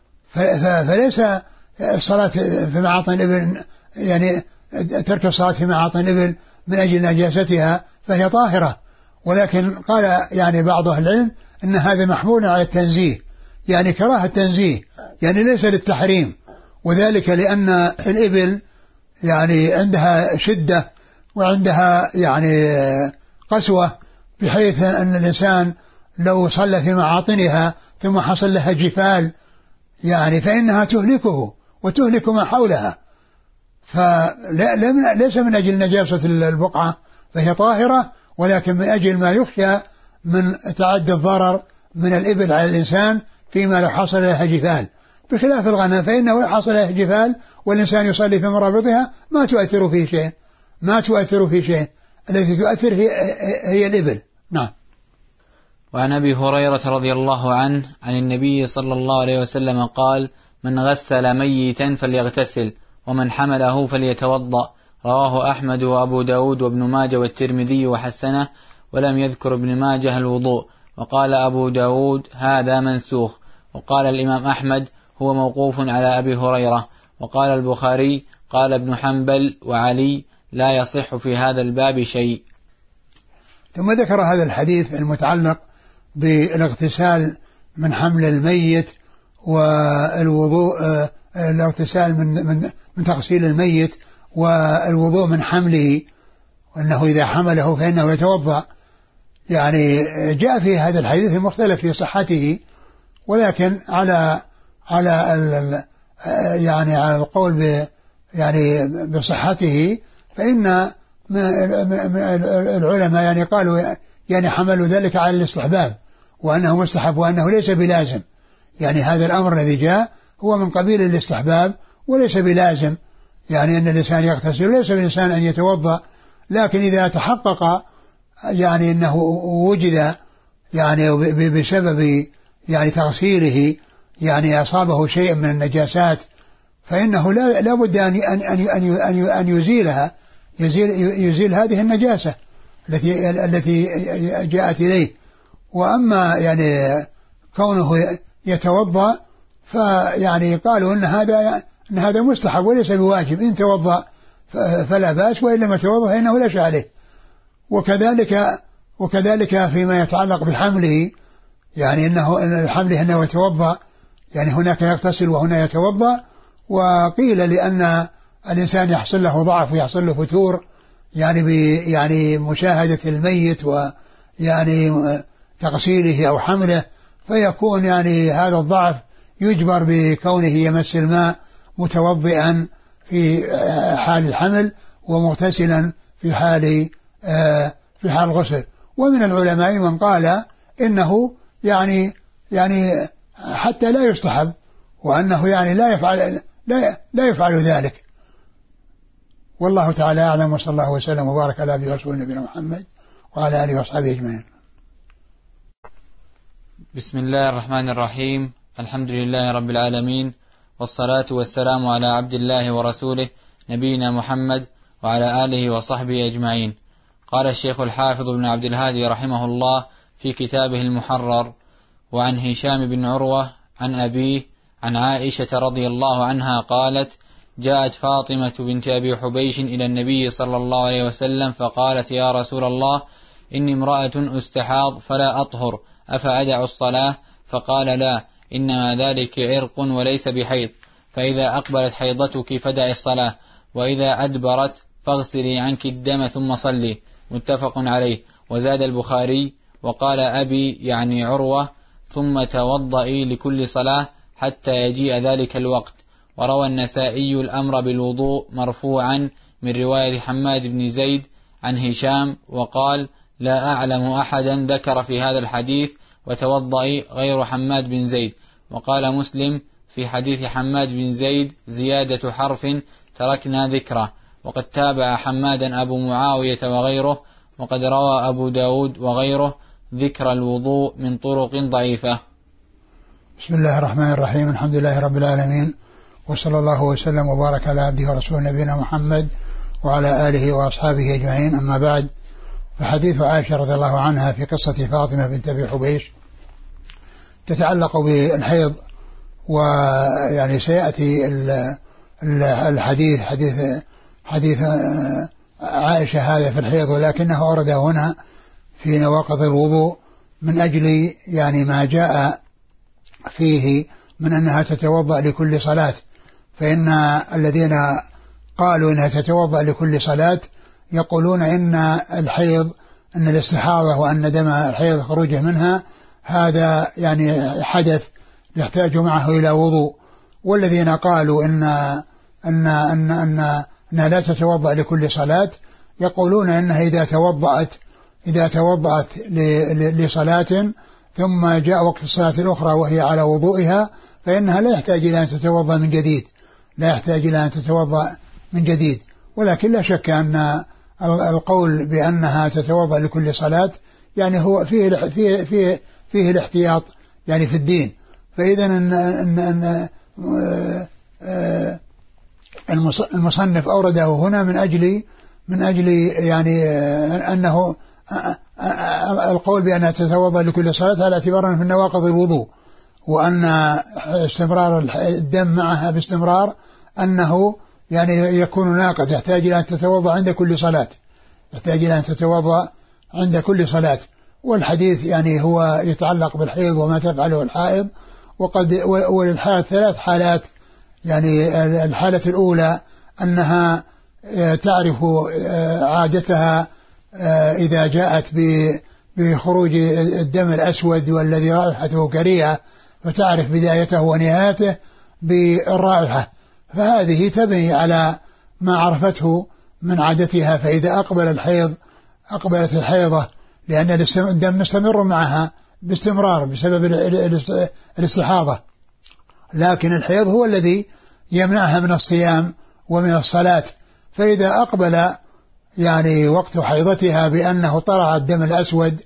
فليس الصلاة في معاطن الإبل يعني ترك الصلاة في معاطن الإبل من أجل نجاستها فهي طاهرة. ولكن قال يعني بعض أهل العلم أن هذا محمول على التنزيه، يعني كراهة التنزيه، يعني ليس للتحريم. وذلك لأن الإبل يعني عندها شدة وعندها يعني قسوة، بحيث أن الإنسان لو صلى في معاطنها ثم حصل لها جفال يعني فإنها تهلكه وتهلك ما حولها. فليس من أجل نجاسة البقعة فهي طاهرة، ولكن من أجل ما يخشى من تعدي الضرر من الإبل على الإنسان فيما لو حصل لها جفال، بخلاف الغنم فإنه لو حصل لها جفال والإنسان يصلي في مرابضها ما تؤثر فيه شيء ما تؤثر فيه شيء التي تؤثر هي, هي الإبل. نعم. وعن أبي هريرة رضي الله عنه عن النبي صلى الله عليه وسلم قال: من غسل ميتا فليغتسل ومن حمله فليتوضأ. رواه أحمد وأبو داود وابن ماجه والترمذي وحسنه، ولم يذكر ابن ماجه الوضوء. وقال أبو داود هذا منسوخ. وقال الإمام أحمد هو موقوف على أبي هريرة. وقال البخاري قال ابن حنبل وعلي لا يصح في هذا الباب شيء. ثم ذكر هذا الحديث المتعلق بالاغتسال من حمل الميت والوضوء، الاغتسال من من من تغسيل الميت والوضوء من حمله، وأنه إذا حمله فإنه يتوضأ. يعني جاء في هذا الحديث المختلف في صحته، ولكن على على ال يعني على القول ب يعني بصحته فإن العلماء يعني قالوا يعني حملوا ذلك على الاستحباب، وأنه مستحب وأنه ليس بلازم. يعني هذا الأمر الذي جاء هو من قبيل الاستحباب وليس بلازم، يعني أن الإنسان يغتسل، ليس بالإنسان أن يتوضأ، لكن إذا تحقق يعني أنه وجد يعني بسبب يعني تغسيله يعني أصابه شيء من النجاسات، فإنه لا لا بد أن أن أن أن يزيلها، يزيل يزيل هذه النجاسة التي التي جاءت إليه. وأما يعني كونه يتوضأ فيعني قالوا إن هذا إن هذا مستحب وليس بواجب، إن توضأ فلا بأس، وإن لم يتوضأ فإنه لا شيء عليه. وكذلك وكذلك فيما يتعلق بحمله، يعني إنه إن حمله أنه يتوضأ، يعني هناك يغتسل وهنا يتوضأ. وقيل لأن الإنسان يحصل له ضعف ويحصل له فتور يعني ب يعني مشاهدة الميت ويعني تغسيله أو حمله، فيكون يعني هذا الضعف يجبر بكونه يمس الماء متوضئا في حال الحمل ومغتسلا في حال في حال الغسل. ومن العلماء من قال إنه يعني يعني حتى لا يستحب، وأنه يعني لا يفعل لا لا يفعل ذلك. والله تعالى أعلم، وصلى الله وسلم وبارك على عبده ورسوله نبينا محمد وعلى آله وأصحابه أجمعين. بسم الله الرحمن الرحيم. الحمد لله رب العالمين، والصلاة والسلام على عبد الله ورسوله نبينا محمد وعلى آله وصحبه أجمعين. قال الشيخ الحافظ بن عبد الهادي رحمه الله في كتابه المحرر: وعن هشام بن عروة عن أبيه عن عائشة رضي الله عنها قالت: جاءت فاطمة بنت أبي حبيش إلى النبي صلى الله عليه وسلم فقالت: يا رسول الله، إني امرأة أستحاض فلا أطهر، أفأدع الصلاة؟ فقال: لا، إنما ذلك عرق وليس بحيض، فإذا أقبلت حيضتك فدع الصلاة، وإذا أدبرت فاغسلي عنك الدم ثم صلي. متفق عليه. وزاد البخاري: وقال أبي يعني عروة: ثم توضئي لكل صلاة حتى يجيء ذلك الوقت. وروى النسائي الأمر بالوضوء مرفوعا من رواية حماد بن زيد عن هشام، وقال: لا أعلم أحدا ذكر في هذا الحديث وتوضئي غير حماد بن زيد. وقال مسلم في حديث حماد بن زيد زيادة حرف تركنا ذكره. وقد تابع حمادا أبو معاوية وغيره، وقد روى أبو داود وغيره ذكر الوضوء من طرق ضعيفة. بسم الله الرحمن الرحيم. الحمد لله رب العالمين، وصلى الله وسلم وبارك على عبده ورسوله نبينا محمد وعلى آله وأصحابه أجمعين. أما بعد، فحديث عائشة رضي الله عنها في قصة فاطمة بنت أبي حبيش تتعلق بالحيض، ويعني سيأتي الحديث حديث حديث عائشة هذا في الحيض، ولكنه أورد هنا في نواقض الوضوء من أجل يعني ما جاء فيه من أنها تتوضأ لكل صلاة. فإن الذين قالوا إنها تتوضأ لكل صلاة يقولون إن الحيض، أن الاستحاضة وأن دم الحيض خروجه منها هذا يعني حدث يحتاج معه إلى وضوء. والذين قالوا إن أن أن أن أنها لا تتوضأ لكل صلاة يقولون إنها إذا توضأت إذا توضأت لصلاة ثم جاء وقت الصلاة الأخرى وهي على وضوئها فإنها لا يحتاج إلى أن تتوضأ من جديد لا يحتاج إلى أن تتوضأ من جديد. ولكن لا شك أن القول بأنها تتوضأ لكل صلاة يعني هو فيه فيه فيه, فيه الاحتياط يعني في الدين. فإذا أن أن المصنف أورده هنا من أجل من أجل يعني أنه القول بأنها تتوضأ لكل صلاة على اعتبار من نواقض الوضوء، وأن استمرار الدم معها باستمرار أنه يعني يكون ناقض، يحتاج إلى أن تتوضأ عند كل صلاة يحتاج إلى أن تتوضأ عند كل صلاة. والحديث يعني هو يتعلق بالحيض وما تفعله الحائض. وقد وللحائض ثلاث حالات، يعني الحالة الأولى أنها تعرف عادتها إذا جاءت بخروج الدم الأسود والذي رائحته كريهة فتعرف بدايته ونهايته بالرائحة، فهذه تبني على ما عرفته من عادتها. فإذا أقبل الحيض أقبلت الحيضة لأن الدم مستمر معها باستمرار بسبب الاستحاضة، لكن الحيض هو الذي يمنعها من الصيام ومن الصلاة. فإذا أقبل يعني وقت حيضتها بأنه طلع الدم الأسود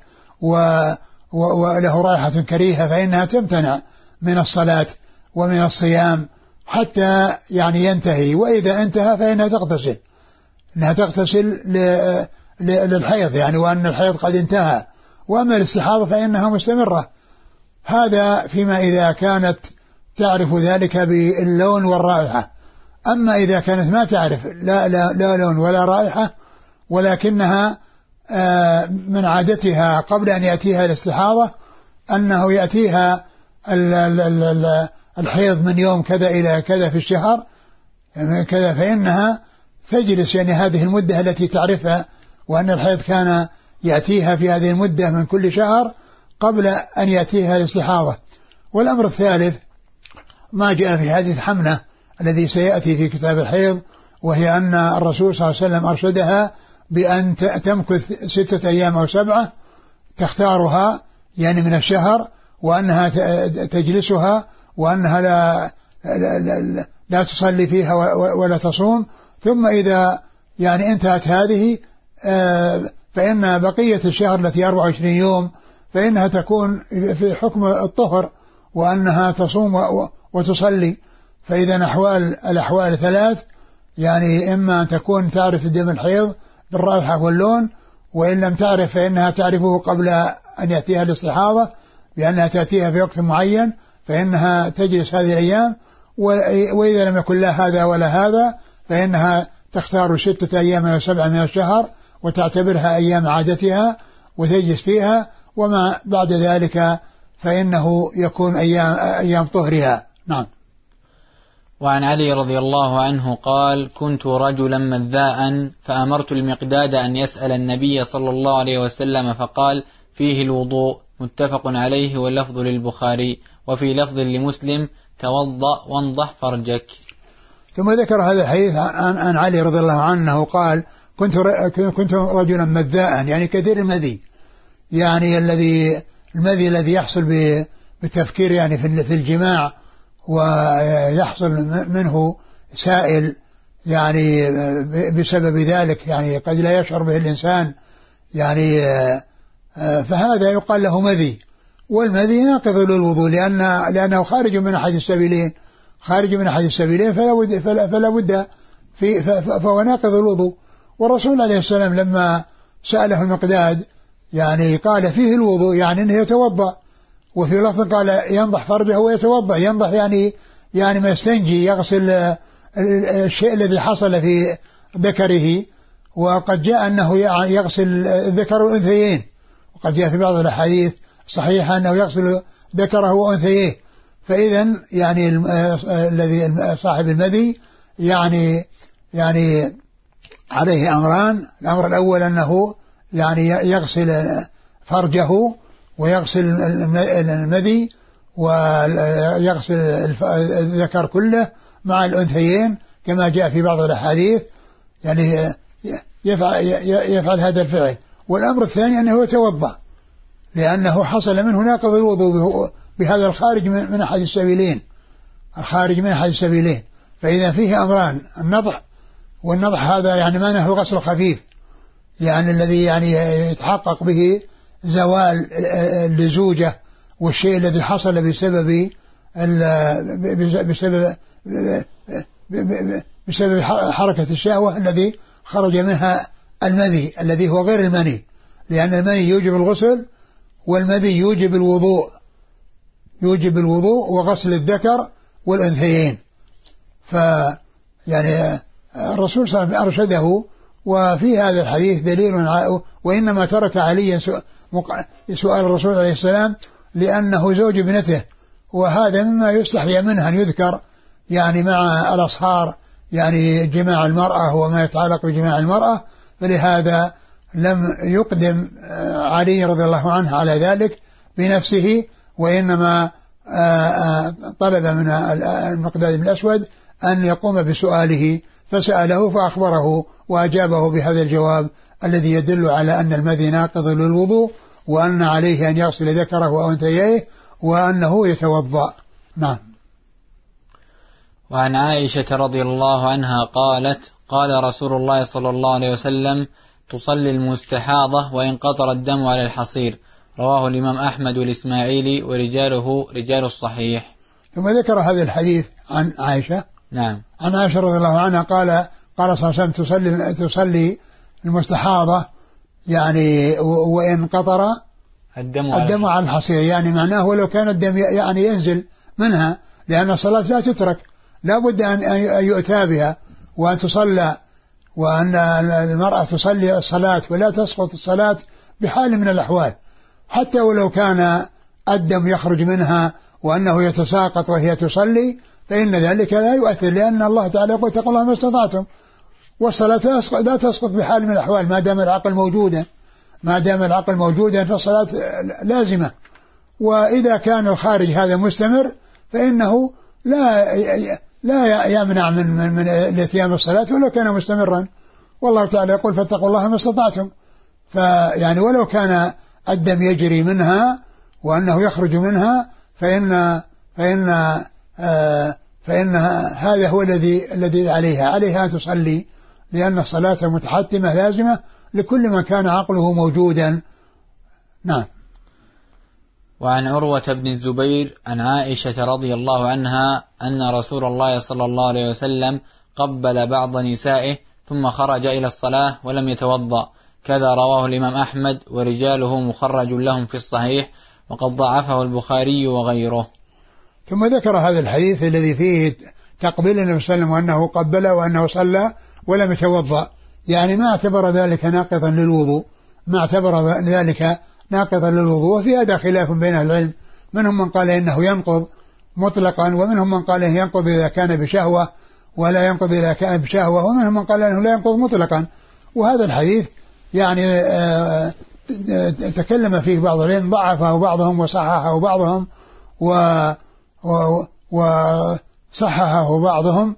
وله رائحة كريهة فإنها تمتنع من الصلاة ومن الصيام حتى يعني ينتهي، وإذا انتهى فإنها تغتسل، إنها تغتسل للحيض يعني، وأن الحيض قد انتهى. وأما الاستحاضة فإنها مستمرة. هذا فيما إذا كانت تعرف ذلك باللون والرائحة. أما إذا كانت ما تعرف لا, لا, لا لون ولا رائحة، ولكنها من عادتها قبل أن يأتيها الاستحاضة أنه يأتيها الحيض من يوم كذا إلى كذا في الشهر كذا، فإنها تجلس يعني هذه المدة التي تعرفها، وأن الحيض كان يأتيها في هذه المدة من كل شهر قبل أن يأتيها الاستحاضة. والأمر الثالث ما جاء في حديث حمنة الذي سيأتي في كتاب الحيض، وهي أن الرسول صلى الله عليه وسلم أرشدها بأن تمكث ستة أيام أو سبعة تختارها يعني من الشهر، وأنها تجلسها، وأنها لا, لا, لا, لا تصلي فيها ولا تصوم. ثم إذا يعني انتهت هذه فإن بقية الشهر التي أربعة وعشرين يوم فإنها تكون في حكم الطهر، وأنها تصوم وتصلي. فإذا أحوال الأحوال ثلاث، يعني إما أن تكون تعرف الدم الحيض بالرائحة واللون، وإن لم تعرف فإنها تعرفه قبل أن يأتيها الاستحاضة بأنها تأتيها في وقت معين فإنها تجلس هذه الأيام، وإذا لم يكن لا هذا ولا هذا فإنها تختار ستة أيام أو سبعة من الشهر وتعتبرها أيام عادتها وتجلس فيها، وما بعد ذلك فإنه يكون أيام, أيام طهرها. نعم. وعن علي رضي الله عنه قال: كنت رجلا مذاء فأمرت المقداد أن يسأل النبي صلى الله عليه وسلم فقال: فيه الوضوء. متفق عليه واللفظ للبخاري، وفي لفظ لمسلم: توضأ وانضح فرجك. ثم ذكر هذا الحديث عن, عن علي رضي الله عنه قال: كنت كنت رجلا مذاء، يعني كثير المذي، يعني الذي المذي الذي يحصل بالتفكير يعني في الجماع، ويحصل منه سائل يعني بسبب ذلك، يعني قد لا يشعر به الإنسان يعني، فهذا يقال له مذي. والمذي ناقض للوضوء لأن لأنه خارج من أحد السبيلين، خارج من أحد السبيلين فلا بد فلا, فلا بد في فهو ناقض الوضوء. والرسول عليه السلام لما سأله المقداد يعني قال: فيه الوضوء، يعني أنه يتوضأ. وفي لفظ قال: ينضح فرجه ويتوضأ. ينضح يعني يعني ما يستنجي، يغسل الشيء الذي حصل في ذكره. وقد جاء أنه يغسل الذكر والأنثيين، وقد جاء في بعض الأحاديث الصحيحة أنه يغسل ذكره وأنثيه. فإذا يعني الذي صاحب المذي يعني يعني عليه أمران: الأمر الأول أنه يعني يغسل فرجه ويغسل المذي ويغسل الذكر كله مع الأنثيين كما جاء في بعض الأحاديث، يعني يفعل, يفعل هذا الفعل. والأمر الثاني أنه يتوضأ، لأنه حصل منه ناقض الوضوء بهذا الخارج من أحد السبيلين، الخارج من أحد السبيلين. فإذا فيه أمران: النضح، والنضح هذا يعني معناه الغسل الخفيف، يعني الذي يعني يتحقق به زوال اللزوجة والشيء الذي حصل بسبب بسبب بسبب حركة الشهوة الذي خرج منها المذي الذي هو غير المني، لأن المني يوجب الغسل والمذي يوجب الوضوء، يوجب الوضوء وغسل الذكر والأنثيين. فيعني الرسول صلى الله عليه وسلم أرشده. وفي هذا الحديث دليل، وإنما ترك عليا سؤال الرسول عليه السلام لأنه زوج ابنته، وهذا مما يستحي منه أن يذكر يعني مع الأصهار، يعني جماع المرأة وما يتعلق بجماع المرأة. فلهذا لم يقدم علي رضي الله عنه على ذلك بنفسه، وإنما طلب من المقداد بن الأسود أن يقوم بسؤاله، فسأله فأخبره وأجابه بهذا الجواب الذي يدل على أن المذي ناقض للوضوء، وأن عليه أن يغسل ذكره وأنثيه وأنه يتوضأ. نعم. وعن عائشة رضي الله عنها قالت قال رسول الله صلى الله عليه وسلم تصلي المستحاضة وإن قطر الدم على الحصير، رواه الإمام أحمد والإسماعيلي ورجاله رجال الصحيح. ثم ذكر هذا الحديث عن عائشة. نعم. عن عائشة رضي الله عنها قال قال صلى الله عليه وسلم تصلي, تصلي المستحاضة يعني وإن قطر الدم, الدم على الحصير، يعني معناه ولو كان الدم يعني ينزل منها، لأن الصلاة لا تترك، لا بد أن يؤتى بها وأن تصلى، وأن المرأة تصلي الصلاة ولا تسقط الصلاة بحال من الأحوال، حتى ولو كان الدم يخرج منها وأنه يتساقط وهي تصلي فإن ذلك لا يؤثر، لأن الله تعالى يقول اتقوا الله ما استطعتم، والصلاة لا تسقط بحال من الأحوال ما دام العقل موجودا، ما دام العقل موجودا فالصلاة لازمة. وإذا كان الخارج هذا مستمر فإنه لا لا يمنع من من, من الاتيان بالصلاة ولو كان مستمرا، والله تعالى يقول فاتقوا الله ما استطعتم، فيعني ولو كان الدم يجري منها وأنه يخرج منها فإن فإن آه فإن هذا هو الذي الذي عليها عليها أن تصلي، لأن الصلاة متحتمة لازمة لكل من كان عقله موجودا. نعم. وعن عروة بن الزبير عن عائشة رضي الله عنها أن رسول الله صلى الله عليه وسلم قبل بعض نسائه ثم خرج إلى الصلاة ولم يتوضأ، كذا رواه الإمام أحمد ورجاله مخرج لهم في الصحيح، وقد ضعفه البخاري وغيره. ثم ذكر هذا الحديث الذي فيه تقبيل النبي صلى الله عليه وسلم وأنه قبل وأنه صلى ولم يتوضأ، يعني ما اعتبر ذلك ناقضا للوضوء، ما اعتبر ذلك ناقضا للوضوء. وفي هذا خلاف بين العلم، منهم من قال إنه ينقض مطلقا، ومنهم من قال إنه ينقض إذا كان بشهوة ولا ينقض إذا كان بشهوة، ومنهم من قال إنه لا ينقض مطلقا. وهذا الحديث يعني آه تكلم فيه بعض العلم، ضعفه بعضهم وصححه بعضهم وصححه بعضهم،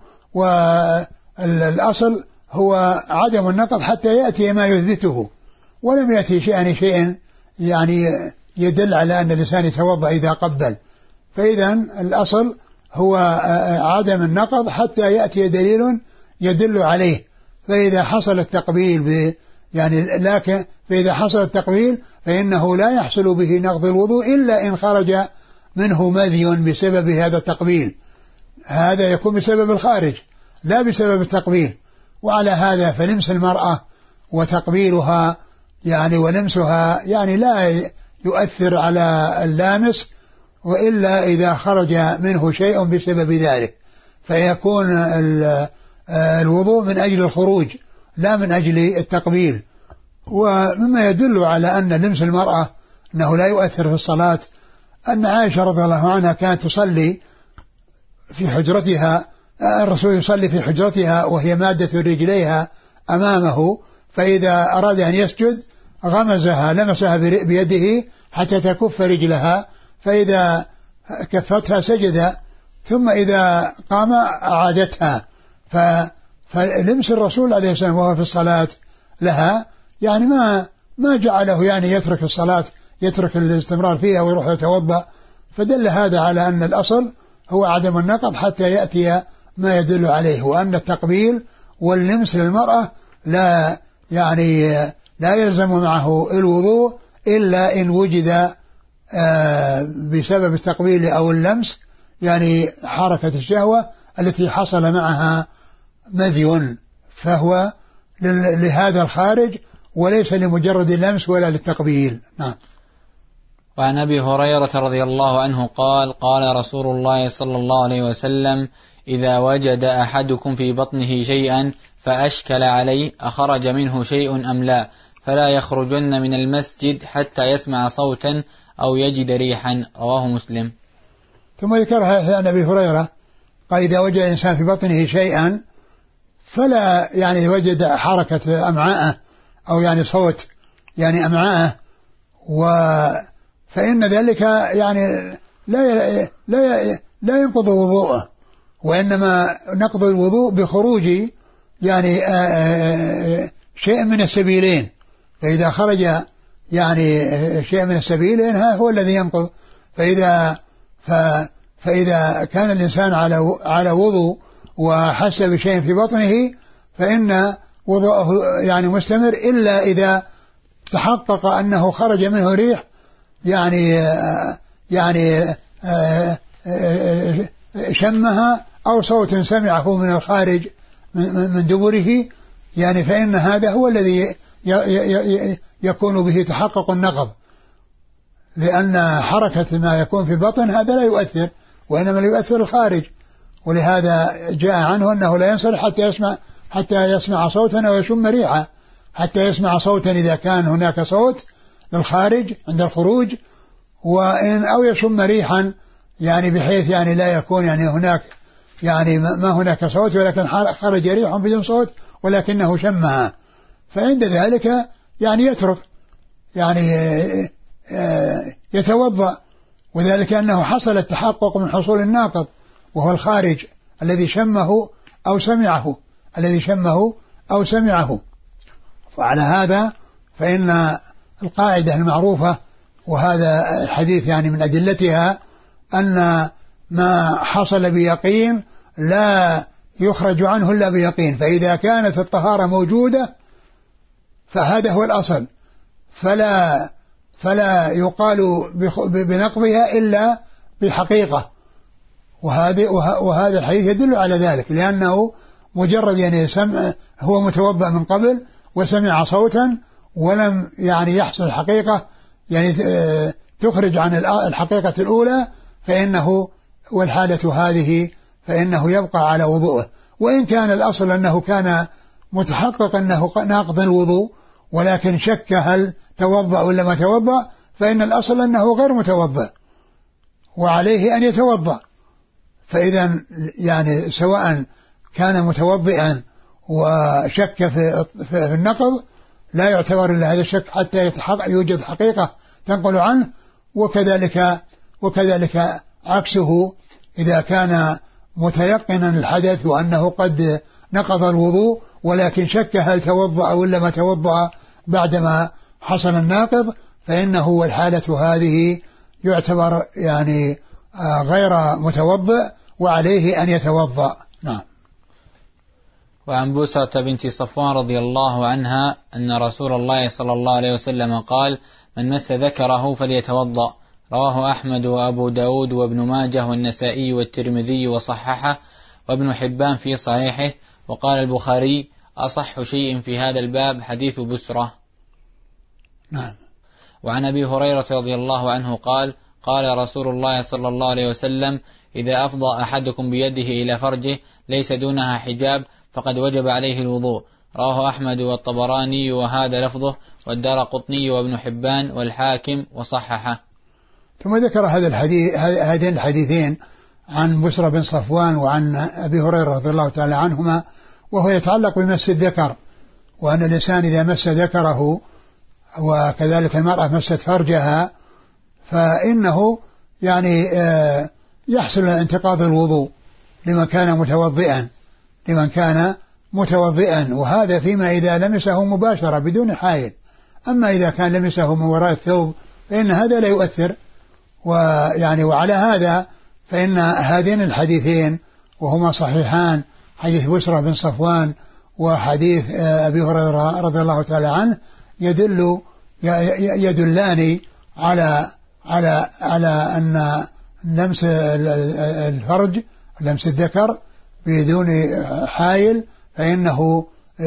والأصل هو عدم النقض حتى يأتي ما يثبته، ولم يأتي شيئا شيئا يعني يدل على أن الإنسان يتوضأ إذا قبل، فإذا الأصل هو عدم النقض حتى يأتي دليل يدل عليه. فإذا حصل التقبيل ب يعني لكن فإذا حصل التقبيل فإنه لا يحصل به نقض الوضوء إلا إن خرج منه مذي بسبب هذا التقبيل، هذا يكون بسبب الخارج لا بسبب التقبيل. وعلى هذا فلمس المرأة وتقبيلها يعني ولمسها يعني لا يؤثر على اللامس، وإلا إذا خرج منه شيء بسبب ذلك فيكون الوضوء من أجل الخروج لا من أجل التقبيل. ومما يدل على أن لمس المرأة أنه لا يؤثر في الصلاة أن عائشة رضي الله عنها كانت تصلي في حجرتها، الرسول يصلي في حجرتها وهي مادة رجليها أمامه، فإذا أراد أن يسجد غمزها لمسها بيده حتى تكف رجلها، فإذا كفتها سجد، ثم إذا قام أعادتها. فلمس الرسول عليه السلام وهو في الصلاة لها يعني ما ما جعله يعني يترك الصلاة، يترك الاستمرار فيها ويروح يتوضأ، فدل هذا على أن الأصل هو عدم النقض حتى يأتي ما يدل عليه، وأن التقبيل واللمس للمرأة لا يعني لا يلزم معه الوضوء إلا إن وجد بسبب التقبيل أو اللمس يعني حركة الشهوة التي حصل معها مذي، فهو لهذا الخارج وليس لمجرد اللمس ولا للتقبيل. نعم. وعن أبي هريرة رضي الله عنه قال قال رسول الله صلى الله عليه وسلم إذا وجد أحدكم في بطنه شيئا فأشكل عليه أخرج منه شيء أم لا فلا يخرجن من المسجد حتى يسمع صوتا أو يجد ريحا، رواه مسلم. ثم ذكرها عن أبي هريرة قال إذا وجد الإنسان في بطنه شيئا فلا يعني وجد حركة أمعاءه أو يعني صوت يعني أمعاءه و فإن ذلك يعني لا لا لا ينقض وضوءه، وإنما نقض الوضوء بخروج يعني شيء من السبيلين. فإذا خرج يعني شيء من السبيل إنها هو الذي ينقض. فإذا ف فإذا كان الإنسان على على وضوء وحس بشيء في بطنه فإن وضوءه يعني مستمر إلا إذا تحقق أنه خرج منه ريح يعني يعني شمها أو صوت سمعه من الخارج من دبره، يعني فإن هذا هو الذي يكون به تحقق النقض، لأن حركة ما يكون في البطن هذا لا يؤثر، وإنما يؤثر الخارج. ولهذا جاء عنه أنه لا ينصرف حتى يسمع حتى يسمع صوتا أو يشم ريحا، حتى يسمع صوتا إذا كان هناك صوت للخارج عند الخروج، وإن أو يشم ريحا يعني بحيث يعني لا يكون يعني هناك يعني ما هناك صوت ولكن خرج ريح بدون صوت ولكنه شمها، فعند ذلك يعني يترك يعني يتوضأ، وذلك أنه حصل التحقق من حصول الناقض وهو الخارج الذي شمه أو سمعه الذي شمه أو سمعه. وعلى هذا فإن القاعدة المعروفة، وهذا الحديث يعني من أدلتها، أن ما حصل بيقين لا يخرج عنه إلا بيقين، فإذا كانت الطهارة موجودة فهذا هو الأصل، فلا فلا يقال بنقضها إلا بحقيقة. وهذا وهذا الحديث يدل على ذلك، لأنه مجرد يعني سمع هو متوضأ من قبل وسمع صوتا ولم يعني يحصل الحقيقة يعني تخرج عن الحقيقة الأولى، فإنه والحالة هذه فإنه يبقى على وضوءه، وإن كان الأصل أنه كان متحقق أنه ناقض الوضوء ولكن شك هل توضأ ولا ما توضأ، فإن الأصل أنه غير متوضأ وعليه أن يتوضأ. فإذا يعني سواء كان متوضئا وشك في, في النقض لا يعتبر إلا هذا الشك حتى يتحقق يوجد حقيقة تنقل عنه، وكذلك وكذلك عكسه إذا كان متيقنا الحدث وأنه قد نقض الوضوء ولكن شك هل توضأ ولا ما توضأ بعدما حصل الناقض، فإنه والحالة هذه يعتبر يعني غير متوضئ وعليه أن يتوضأ. نعم. وعن بوسرة بنت صفوان رضي الله عنها أن رسول الله صلى الله عليه وسلم قال: من مس ذكره فليتوضأ. رواه أحمد وأبو داود وابن ماجه والنسائي والترمذي وصححه وابن حبان في صحيحه. وقال البخاري: أصح شيء في هذا الباب حديث بسرة. نعم. وعن أبي هريرة رضي الله عنه قال: قال رسول الله صلى الله عليه وسلم: إذا أفضى أحدكم بيده إلى فرجه ليس دونها حجاب فقد وجب عليه الوضوء. رواه أحمد والطبراني وهذا لفظه، والدارقطني وابن حبان والحاكم وصححه. ثم ذكر هذا الحديث هذين الحديثين عن بسرة بن صفوان وعن أبي هريرة رضي الله تعالى عنهما، وهو يتعلق بمس الذكر، وأن الإنسان إذا مس ذكره وكذلك المرأة مست فرجها فإنه يعني يحصل انتقاض الوضوء لمن كان متوضئا لمن كان متوضئا وهذا فيما إذا لمسه مباشرة بدون حائل. أما إذا كان لمسه من وراء الثوب فإن هذا لا يؤثر. ويعني وعلى هذا فإن هذين الحديثين وهما صحيحان، حديث بسرة بن صفوان وحديث أبي هريرة رضي الله تعالى عنه، يدل يدلان على على على أن لمس الفرج لمس الذكر بدون حائل فإنه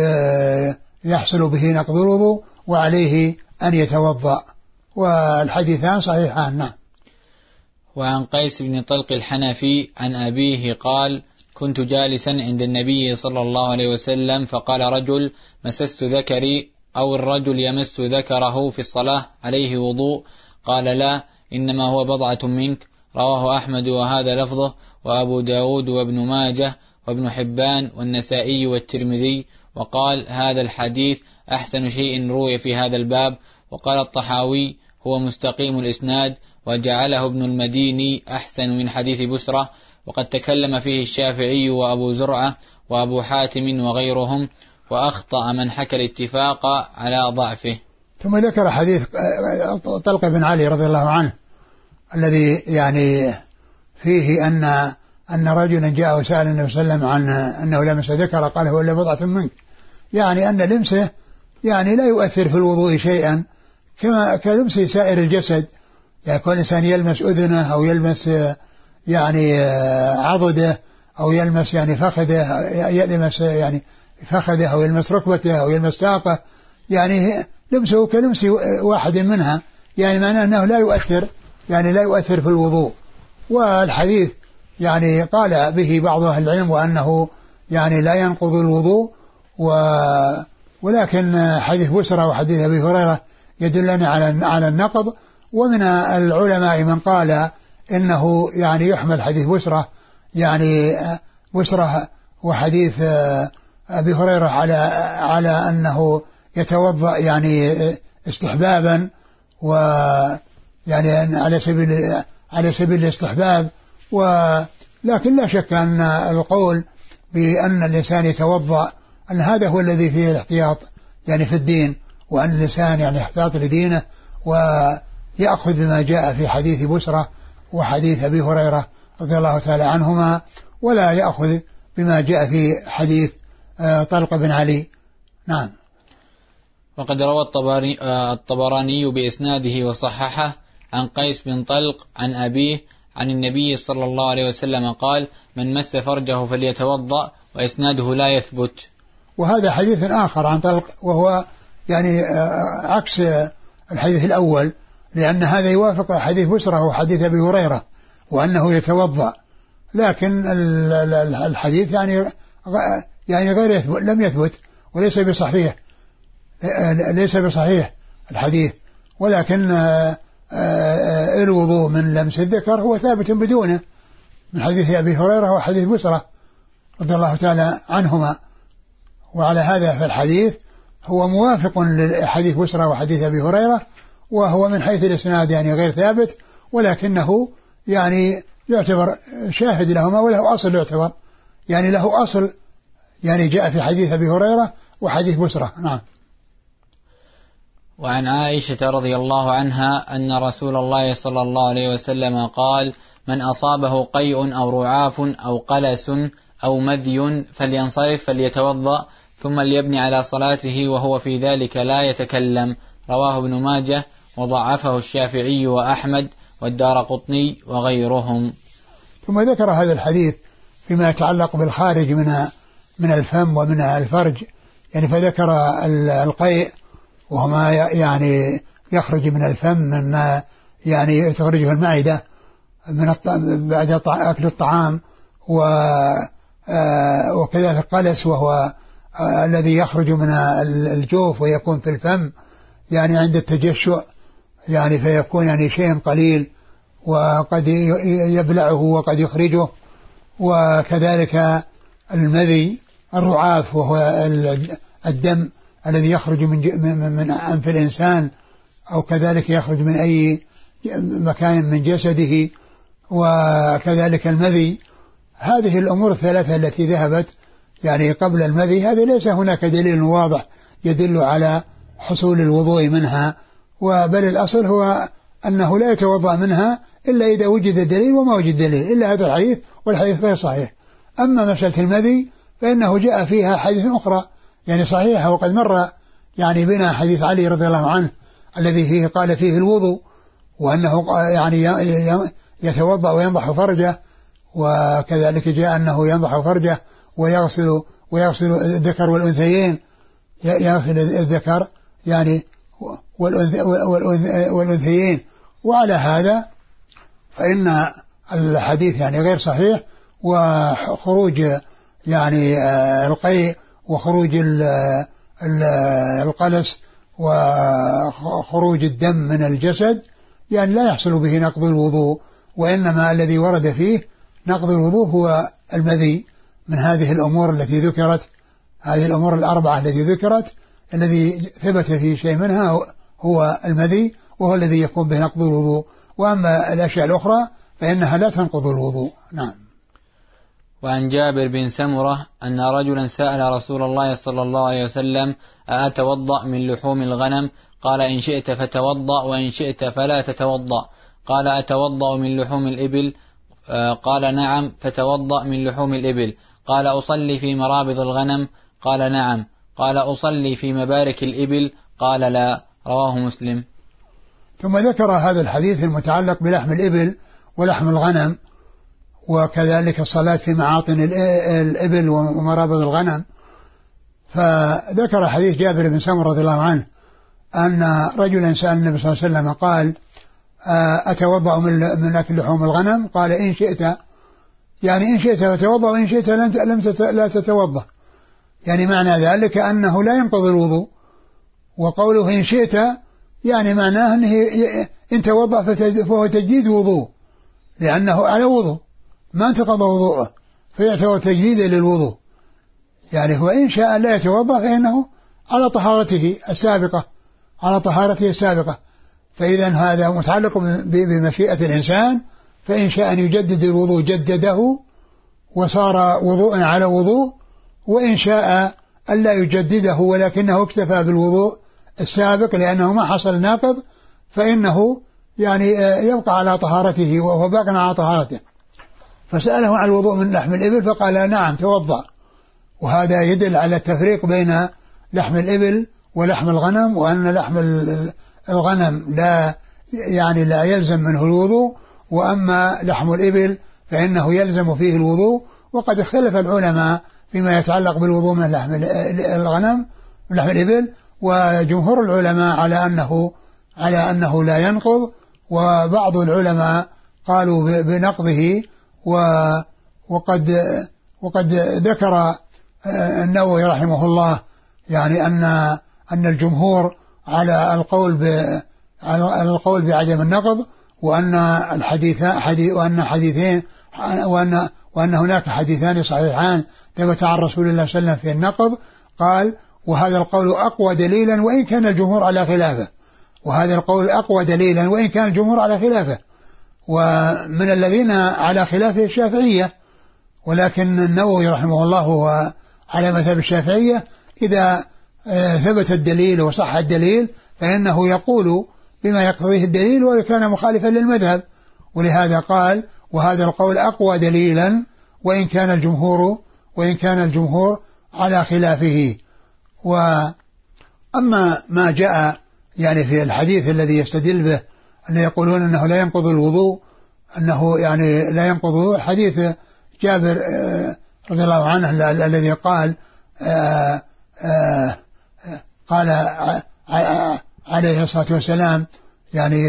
يحصل به نقض الوضوء وعليه أن يتوضأ، والحديثان صحيحان. نعم. وعن قيس بن طلق الحنفي عن أبيه قال: كنت جالسا عند النبي صلى الله عليه وسلم فقال رجل: مسست ذكري، أو الرجل يمس ذكره في الصلاة عليه وضوء؟ قال: لا، إنما هو بضعة منك. رواه أحمد وهذا لفظه، وأبو داود وابن ماجه وابن حبان والنسائي والترمذي. وقال: هذا الحديث أحسن شيء روي في هذا الباب. وقال الطحاوي: هو مستقيم الإسناد، وجعله ابن المديني أحسن من حديث بسرة، وقد تكلم فيه الشافعي وأبو زرعة وأبو حاتم وغيرهم، وأخطأ من حكى الاتفاق على ضعفه. ثم ذكر حديث طلق بن علي رضي الله عنه الذي يعني فيه أن أن رجلا جاء وسأل النبي صلى الله عليه وسلم عن أنه لمس ذكر قال هو إلا بضعة منك، يعني أن لمسه يعني لا يؤثر في الوضوء شيئا كما كلمس سائر الجسد، يعني كل إنسان يلمس أذنه أو يلمس يعني عضده أو يلمس يعني فخذه يلمس يعني فخذه أو يلمس ركبته أو يلمس ساقه، يعني لمسه كلمس واحد منها، يعني معناه أنه لا يؤثر يعني لا يؤثر في الوضوء. والحديث يعني قال به بعض أهل العلم وأنه يعني لا ينقض الوضوء، و ولكن حديث بسرة وحديث أبي هريرة يدلنا على على النقض. ومن العلماء من قال إنه يعني يحمل حديث بسرة يعني بسرة وحديث أبي هريرة على على أنه يتوضأ يعني استحبابا، ويعني على سبيل على سبيل الاستحباب. ولكن لا شك أن القول بأن الإنسان يتوضأ أن هذا هو الذي فيه الاحتياط يعني في الدين، وأن الإنسان يعني يحتاط لدينه ويأخذ بما جاء في حديث بسرة وحديث أبي هريرة رضي الله تعالى عنهما، ولا يأخذ بما جاء في حديث طلق بن علي. نعم. وقد روى الطبراني بإسناده وصححه عن قيس بن طلق عن أبيه عن النبي صلى الله عليه وسلم قال من مس فرجه فليتوضأ، وإسناده لا يثبت. وهذا حديث آخر عن طلق وهو يعني عكس الحديث الأول، لأن هذا يوافق حديث بسرة وحديث أبي هريرة وأنه يتوضأ، لكن الحديث يعني يعني غير يثبت لم يثبت وليس بصحيح ليس بصحيح الحديث، ولكن الوضوء من لمس الذكر هو ثابت بدونه من حديث أبي هريرة وحديث بسرة رضي الله تعالى عنهما. وعلى هذا فالحديث هو موافق لحديث بسرة وحديث أبي هريرة، وهو من حيث الإسناد يعني غير ثابت، ولكنه يعني يعتبر شاهد لهما وله أصل يعتبر يعني له أصل يعني جاء في حديث أبي هريرة وحديث بسرة. نعم. وعن عائشة رضي الله عنها أن رسول الله صلى الله عليه وسلم قال من أصابه قيء أو رعاف أو قلس أو مذي فلينصرف فليتوضأ ثم ليبني على صلاته وهو في ذلك لا يتكلم. رواه ابن ماجه وضعفه الشافعي وأحمد والدارقطني وغيرهم. ثم ذكر هذا الحديث فيما يتعلق بالخارج من من الفم ومن الفرج، يعني فذكر القيء وهو ما يعني يخرج من الفم مما يعني تخرجه المعدة من بعد أكل الطعام، وكذلك القلس وهو الذي يخرج من الجوف ويكون في الفم يعني عند التجشؤ، يعني فيكون يعني شيء قليل وقد يبلعه وقد يخرجه. وكذلك المذي الرعاف وهو الدم الذي يخرج من من أنف الإنسان أو كذلك يخرج من أي مكان من جسده، وكذلك المذي. هذه الأمور الثلاثة التي ذهبت يعني قبل المذي هذه ليس هناك دليل واضح يدل على حصول الوضوء منها، وبل الأصل هو أنه لا يتوضأ منها إلا إذا وجد دليل، وما وجد دليل إلا هذا الحديث والحديث غير صحيح. أما مسألة المذي فإنه جاء فيها حديث أخرى يعني صحيحة، وقد مر يعني بنا حديث علي رضي الله عنه الذي فيه قال فيه الوضوء، وأنه يعني يتوضأ وينضح فرجه، وكذلك جاء أنه ينضح فرجه ويغسل ويغسل الذكر والأنثيين، يغسل الذكر يعني والأنثيين. وعلى هذا فإن الحديث يعني غير صحيح، وخروج يعني القيء وخروج القلس وخروج الدم من الجسد يعني لا يحصل به نقض الوضوء، وإنما الذي ورد فيه نقض الوضوء هو المذي من هذه الأمور التي ذكرت، هذه الأمور الأربعة التي ذكرت الذي ثبت فيه شيء منها هو المذي، وهو الذي يكون به نقض الوضوء. وأما الأشياء الأخرى فإنها لا تنقض الوضوء. نعم. وعن جابر بن سمرة أن رجلا سأل رسول الله صلى الله عليه وسلم أأتوضأ من لحوم الغنم؟ قال إن شئت فتوضأ وإن شئت فلا تتوضأ. قال أتوضأ من لحوم الإبل؟ قال نعم. فتوضأ من لحوم الإبل. قال أصلي في مرابض الغنم؟ قال نعم. قال أصلي في مبارك الإبل؟ قال لا. رواه مسلم. ثم ذكر هذا الحديث المتعلق بلحم الإبل ولحم الغنم، وكذلك الصلاة في معاطن الإبل ومرابض الغنم. فذكر حديث جابر بن سمرة رضي الله عنه أن رجلا سأل النبي صلى الله عليه وسلم قال أتوضأ من أكل لحوم الغنم؟ قال إن شئت، يعني إن شئت فتوضأ وإن شئت لم لا تتوضأ، يعني معنى ذلك أنه لا ينقض الوضوء. وقوله إن شئت يعني معناه أنه إن توضأ فهو تجديد وضوء، لأنه على وضوء ما انتقض وضوءه فيعتبر تجديدا للوضوء. يعني هو إن شاء لا يتوضأ فإنه على طهارته السابقة على طهارته السابقة فإذا هذا متعلق بمشيئة الإنسان، فإن شاء أن يجدد الوضوء جدده وصار وضوء على وضوء، وإن شاء ألا يجدده ولكنه اكتفى بالوضوء السابق لأنه ما حصل ناقض فإنه يعني يبقى على طهارته وهو باق على طهارته. فسأله عن الوضوء من لحم الإبل فقال نعم توضأ. وهذا يدل على التفريق بين لحم الإبل ولحم الغنم، وأن لحم الغنم لا يعني لا يلزم منه الوضوء، وأما لحم الإبل فإنه يلزم فيه الوضوء. وقد اختلف العلماء فيما يتعلق بالوضوء من لحم الغنم من لحم الإبل، وجمهور العلماء على أنه على أنه لا ينقض، وبعض العلماء قالوا بنقضه. وقد وقد ذكر النووي رحمه الله يعني أن أن الجمهور على القول ب على القول بعدم النقض، وأن الحديث حديث وأن حديثين وأن وأن هناك حديثان صحيحان ثبت عن رسول الله صلى الله عليه وسلم في النقض. قال وهذا القول أقوى دليلا وإن كان الجمهور على خلافه وهذا القول أقوى دليلا وإن كان الجمهور على خلافه ومن الذين على خلافه الشافعية، ولكن النووي رحمه الله هو على مذهب الشافعية. إذا ثبت الدليل وصح الدليل فإنه يقول بما يقتضيه الدليل وكان مخالفا للمذهب، ولهذا قال وهذا القول أقوى دليلا وإن كان الجمهور وإن كان الجمهور على خلافه. وأما ما جاء يعني في الحديث الذي يستدل به أن يقولون أنه لا ينقض الوضوء أنه يعني لا ينقض الوضوء، حديث جابر رضي الله عنه الذي قال آآ آآ قال عليه الصلاة والسلام يعني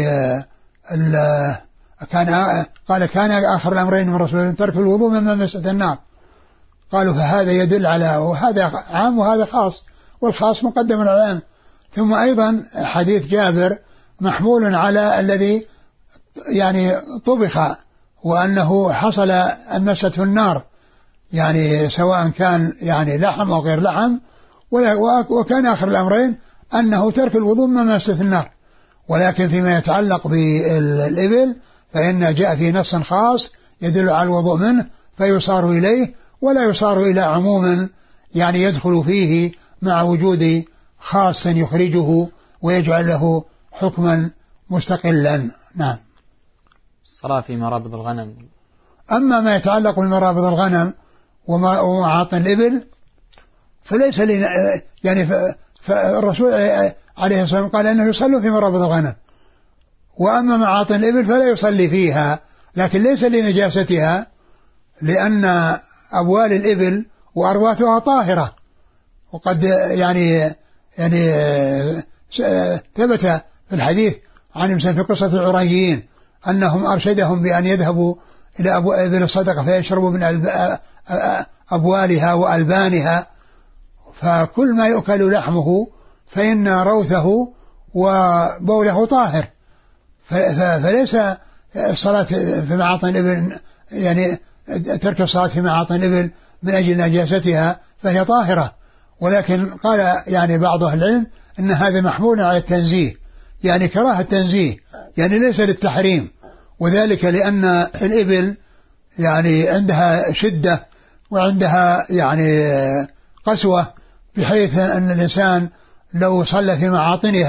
كان قال كان آخر الأمرين من رسول الله ترك الوضوء مما مسته النار. قالوا فهذا يدل على وهذا عام وهذا خاص، والخاص مقدم على العام. ثم أيضا حديث جابر محمول على الذي يعني طبخ وأنه حصل أن مسته النار، يعني سواء كان يعني لحم أو غير لحم، وكان آخر الأمرين أنه ترك الوضوء مما مسته النار. ولكن فيما يتعلق بالإبل فإن جاء في نص خاص يدل على الوضوء منه فيصار إليه، ولا يصار إلى عموم يعني يدخل فيه مع وجود خاص يخرجه ويجعل له حكما مستقلا. نعم. الصلاة في مرابض الغنم. أما ما يتعلق بمرابض الغنم ومعاطن الإبل فليس لنا يعني فالرسول عليه الصلاة والسلام قال أنه يصلي في مرابض الغنم، وأما معاطن الإبل فلا يصلي فيها، لكن ليس لنجاستها لأن أبوال الإبل وأرواتها طاهرة. وقد يعني يعني ثبت في الحديث عن مثلا في قصة العريين أنهم أرشدهم بأن يذهبوا إلى إبل الصدقة فيشربوا من أبوالها وألبانها، فكل ما يؤكل لحمه فإن روثه وبوله طاهر، فليس الصلاة في معاطن الإبل يعني ترك الصلاة في معاطن الإبل من أجل نجاستها فهي طاهرة. ولكن قال يعني بعض أهل العلم أن هذا محمول على التنزيه، يعني كراهة التنزيه، يعني ليس للتحريم، وذلك لأن الإبل يعني عندها شدة وعندها يعني قسوة بحيث أن الإنسان لو صلى في معاطنها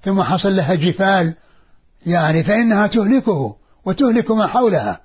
ثم حصل لها جفال يعني فإنها تهلكه وتهلك ما حولها،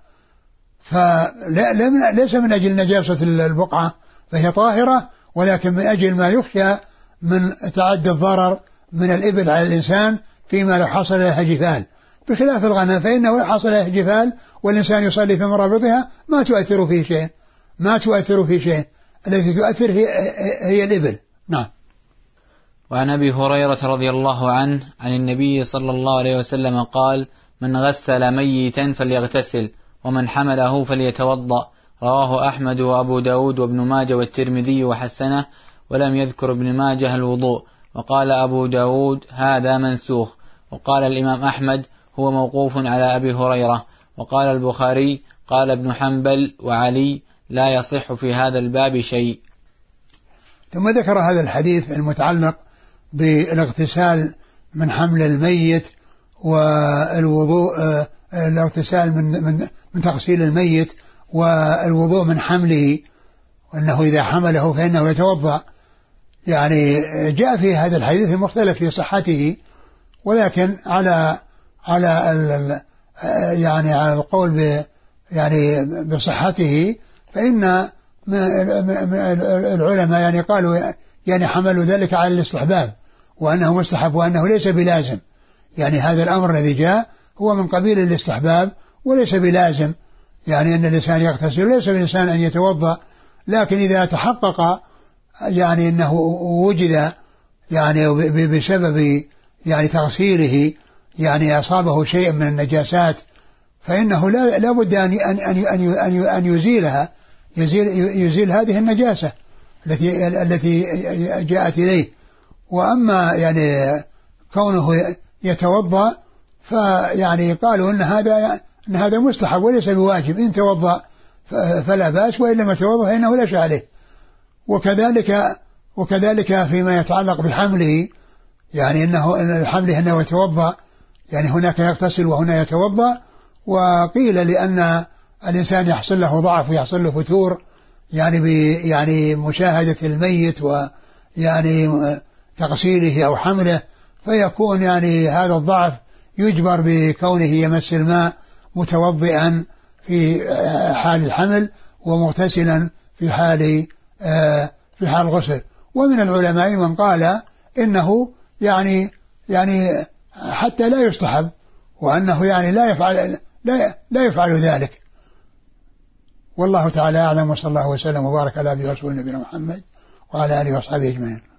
فليس من أجل نجاسة البقعة فهي طاهرة، ولكن من أجل ما يخشى من تعدي الضرر من الإبل على الإنسان فيما لو حصل لها جفال، بخلاف الغنم فإنه لو حصل لها جفال والإنسان يصلي في مرابطها ما تؤثر فيه شيء، ما تؤثر فيه شيء، التي تؤثر هي, هي الإبل. نعم. وعن أبي هريرة رضي الله عنه عن النبي صلى الله عليه وسلم قال: من غسل ميتا فليغتسل، ومن حمله فليتوضأ. رواه أحمد وأبو داود وابن ماجه والترمذي وحسنه، ولم يذكر ابن ماجه الوضوء. وقال أبو داود: هذا منسوخ. وقال الإمام أحمد: هو موقوف على أبي هريرة. وقال البخاري: قال ابن حنبل وعلي: لا يصح في هذا الباب شيء. ثم ذكر هذا الحديث المتعلق بالاغتسال من حمل الميت والوضوء، الاغتسال من من من تغسيل الميت والوضوء من حمله، وأنه إذا حمله فإنه يتوضأ. يعني جاء في هذا الحديث المختلف في صحته، ولكن على على ال يعني على القول ب يعني بصحته فإن العلماء يعني قالوا يعني حملوا ذلك على الاستحباب، وأنه مستحب وأنه ليس بلازم. يعني هذا الأمر الذي جاء هو من قبيل الاستحباب وليس بلازم، يعني أن الإنسان يغتسل ليس بالإنسان أن يتوضأ، لكن إذا تحقق يعني أنه وجد يعني بسبب يعني تغسيله يعني أصابه شيء من النجاسات فإنه لا لا بد أن أن أن أن يزيلها، يزيل يزيل هذه النجاسة التي التي جاءت إليه. وأما يعني كونه يتوضأ فيعني قالوا أن هذا أن هذا مستحب وليس بواجب، إن توضأ فلا بأس، وإن لم يتوضأ فإنه ليس عليه. وكذلك وكذلك فيما يتعلق بحمله، يعني أنه أن حمله أنه يتوضأ، يعني هناك يغتسل وهنا يتوضأ. وقيل لأن الإنسان يحصل له ضعف ويحصل له فتور يعني ب يعني مشاهدة الميت ويعني تغسيله أو حمله، فيكون يعني هذا الضعف يجبر بكونه يمس الماء متوضئا في حال الحمل ومغتسلا في حال في حال الغسل. ومن العلماء من قال إنه يعني يعني حتى لا يستحب، وأنه يعني لا يفعل لا لا يفعل ذلك. والله تعالى أعلم، وصلى الله وسلم وبارك على عبده ورسوله نبينا محمد وعلى آله وأصحابه أجمعين.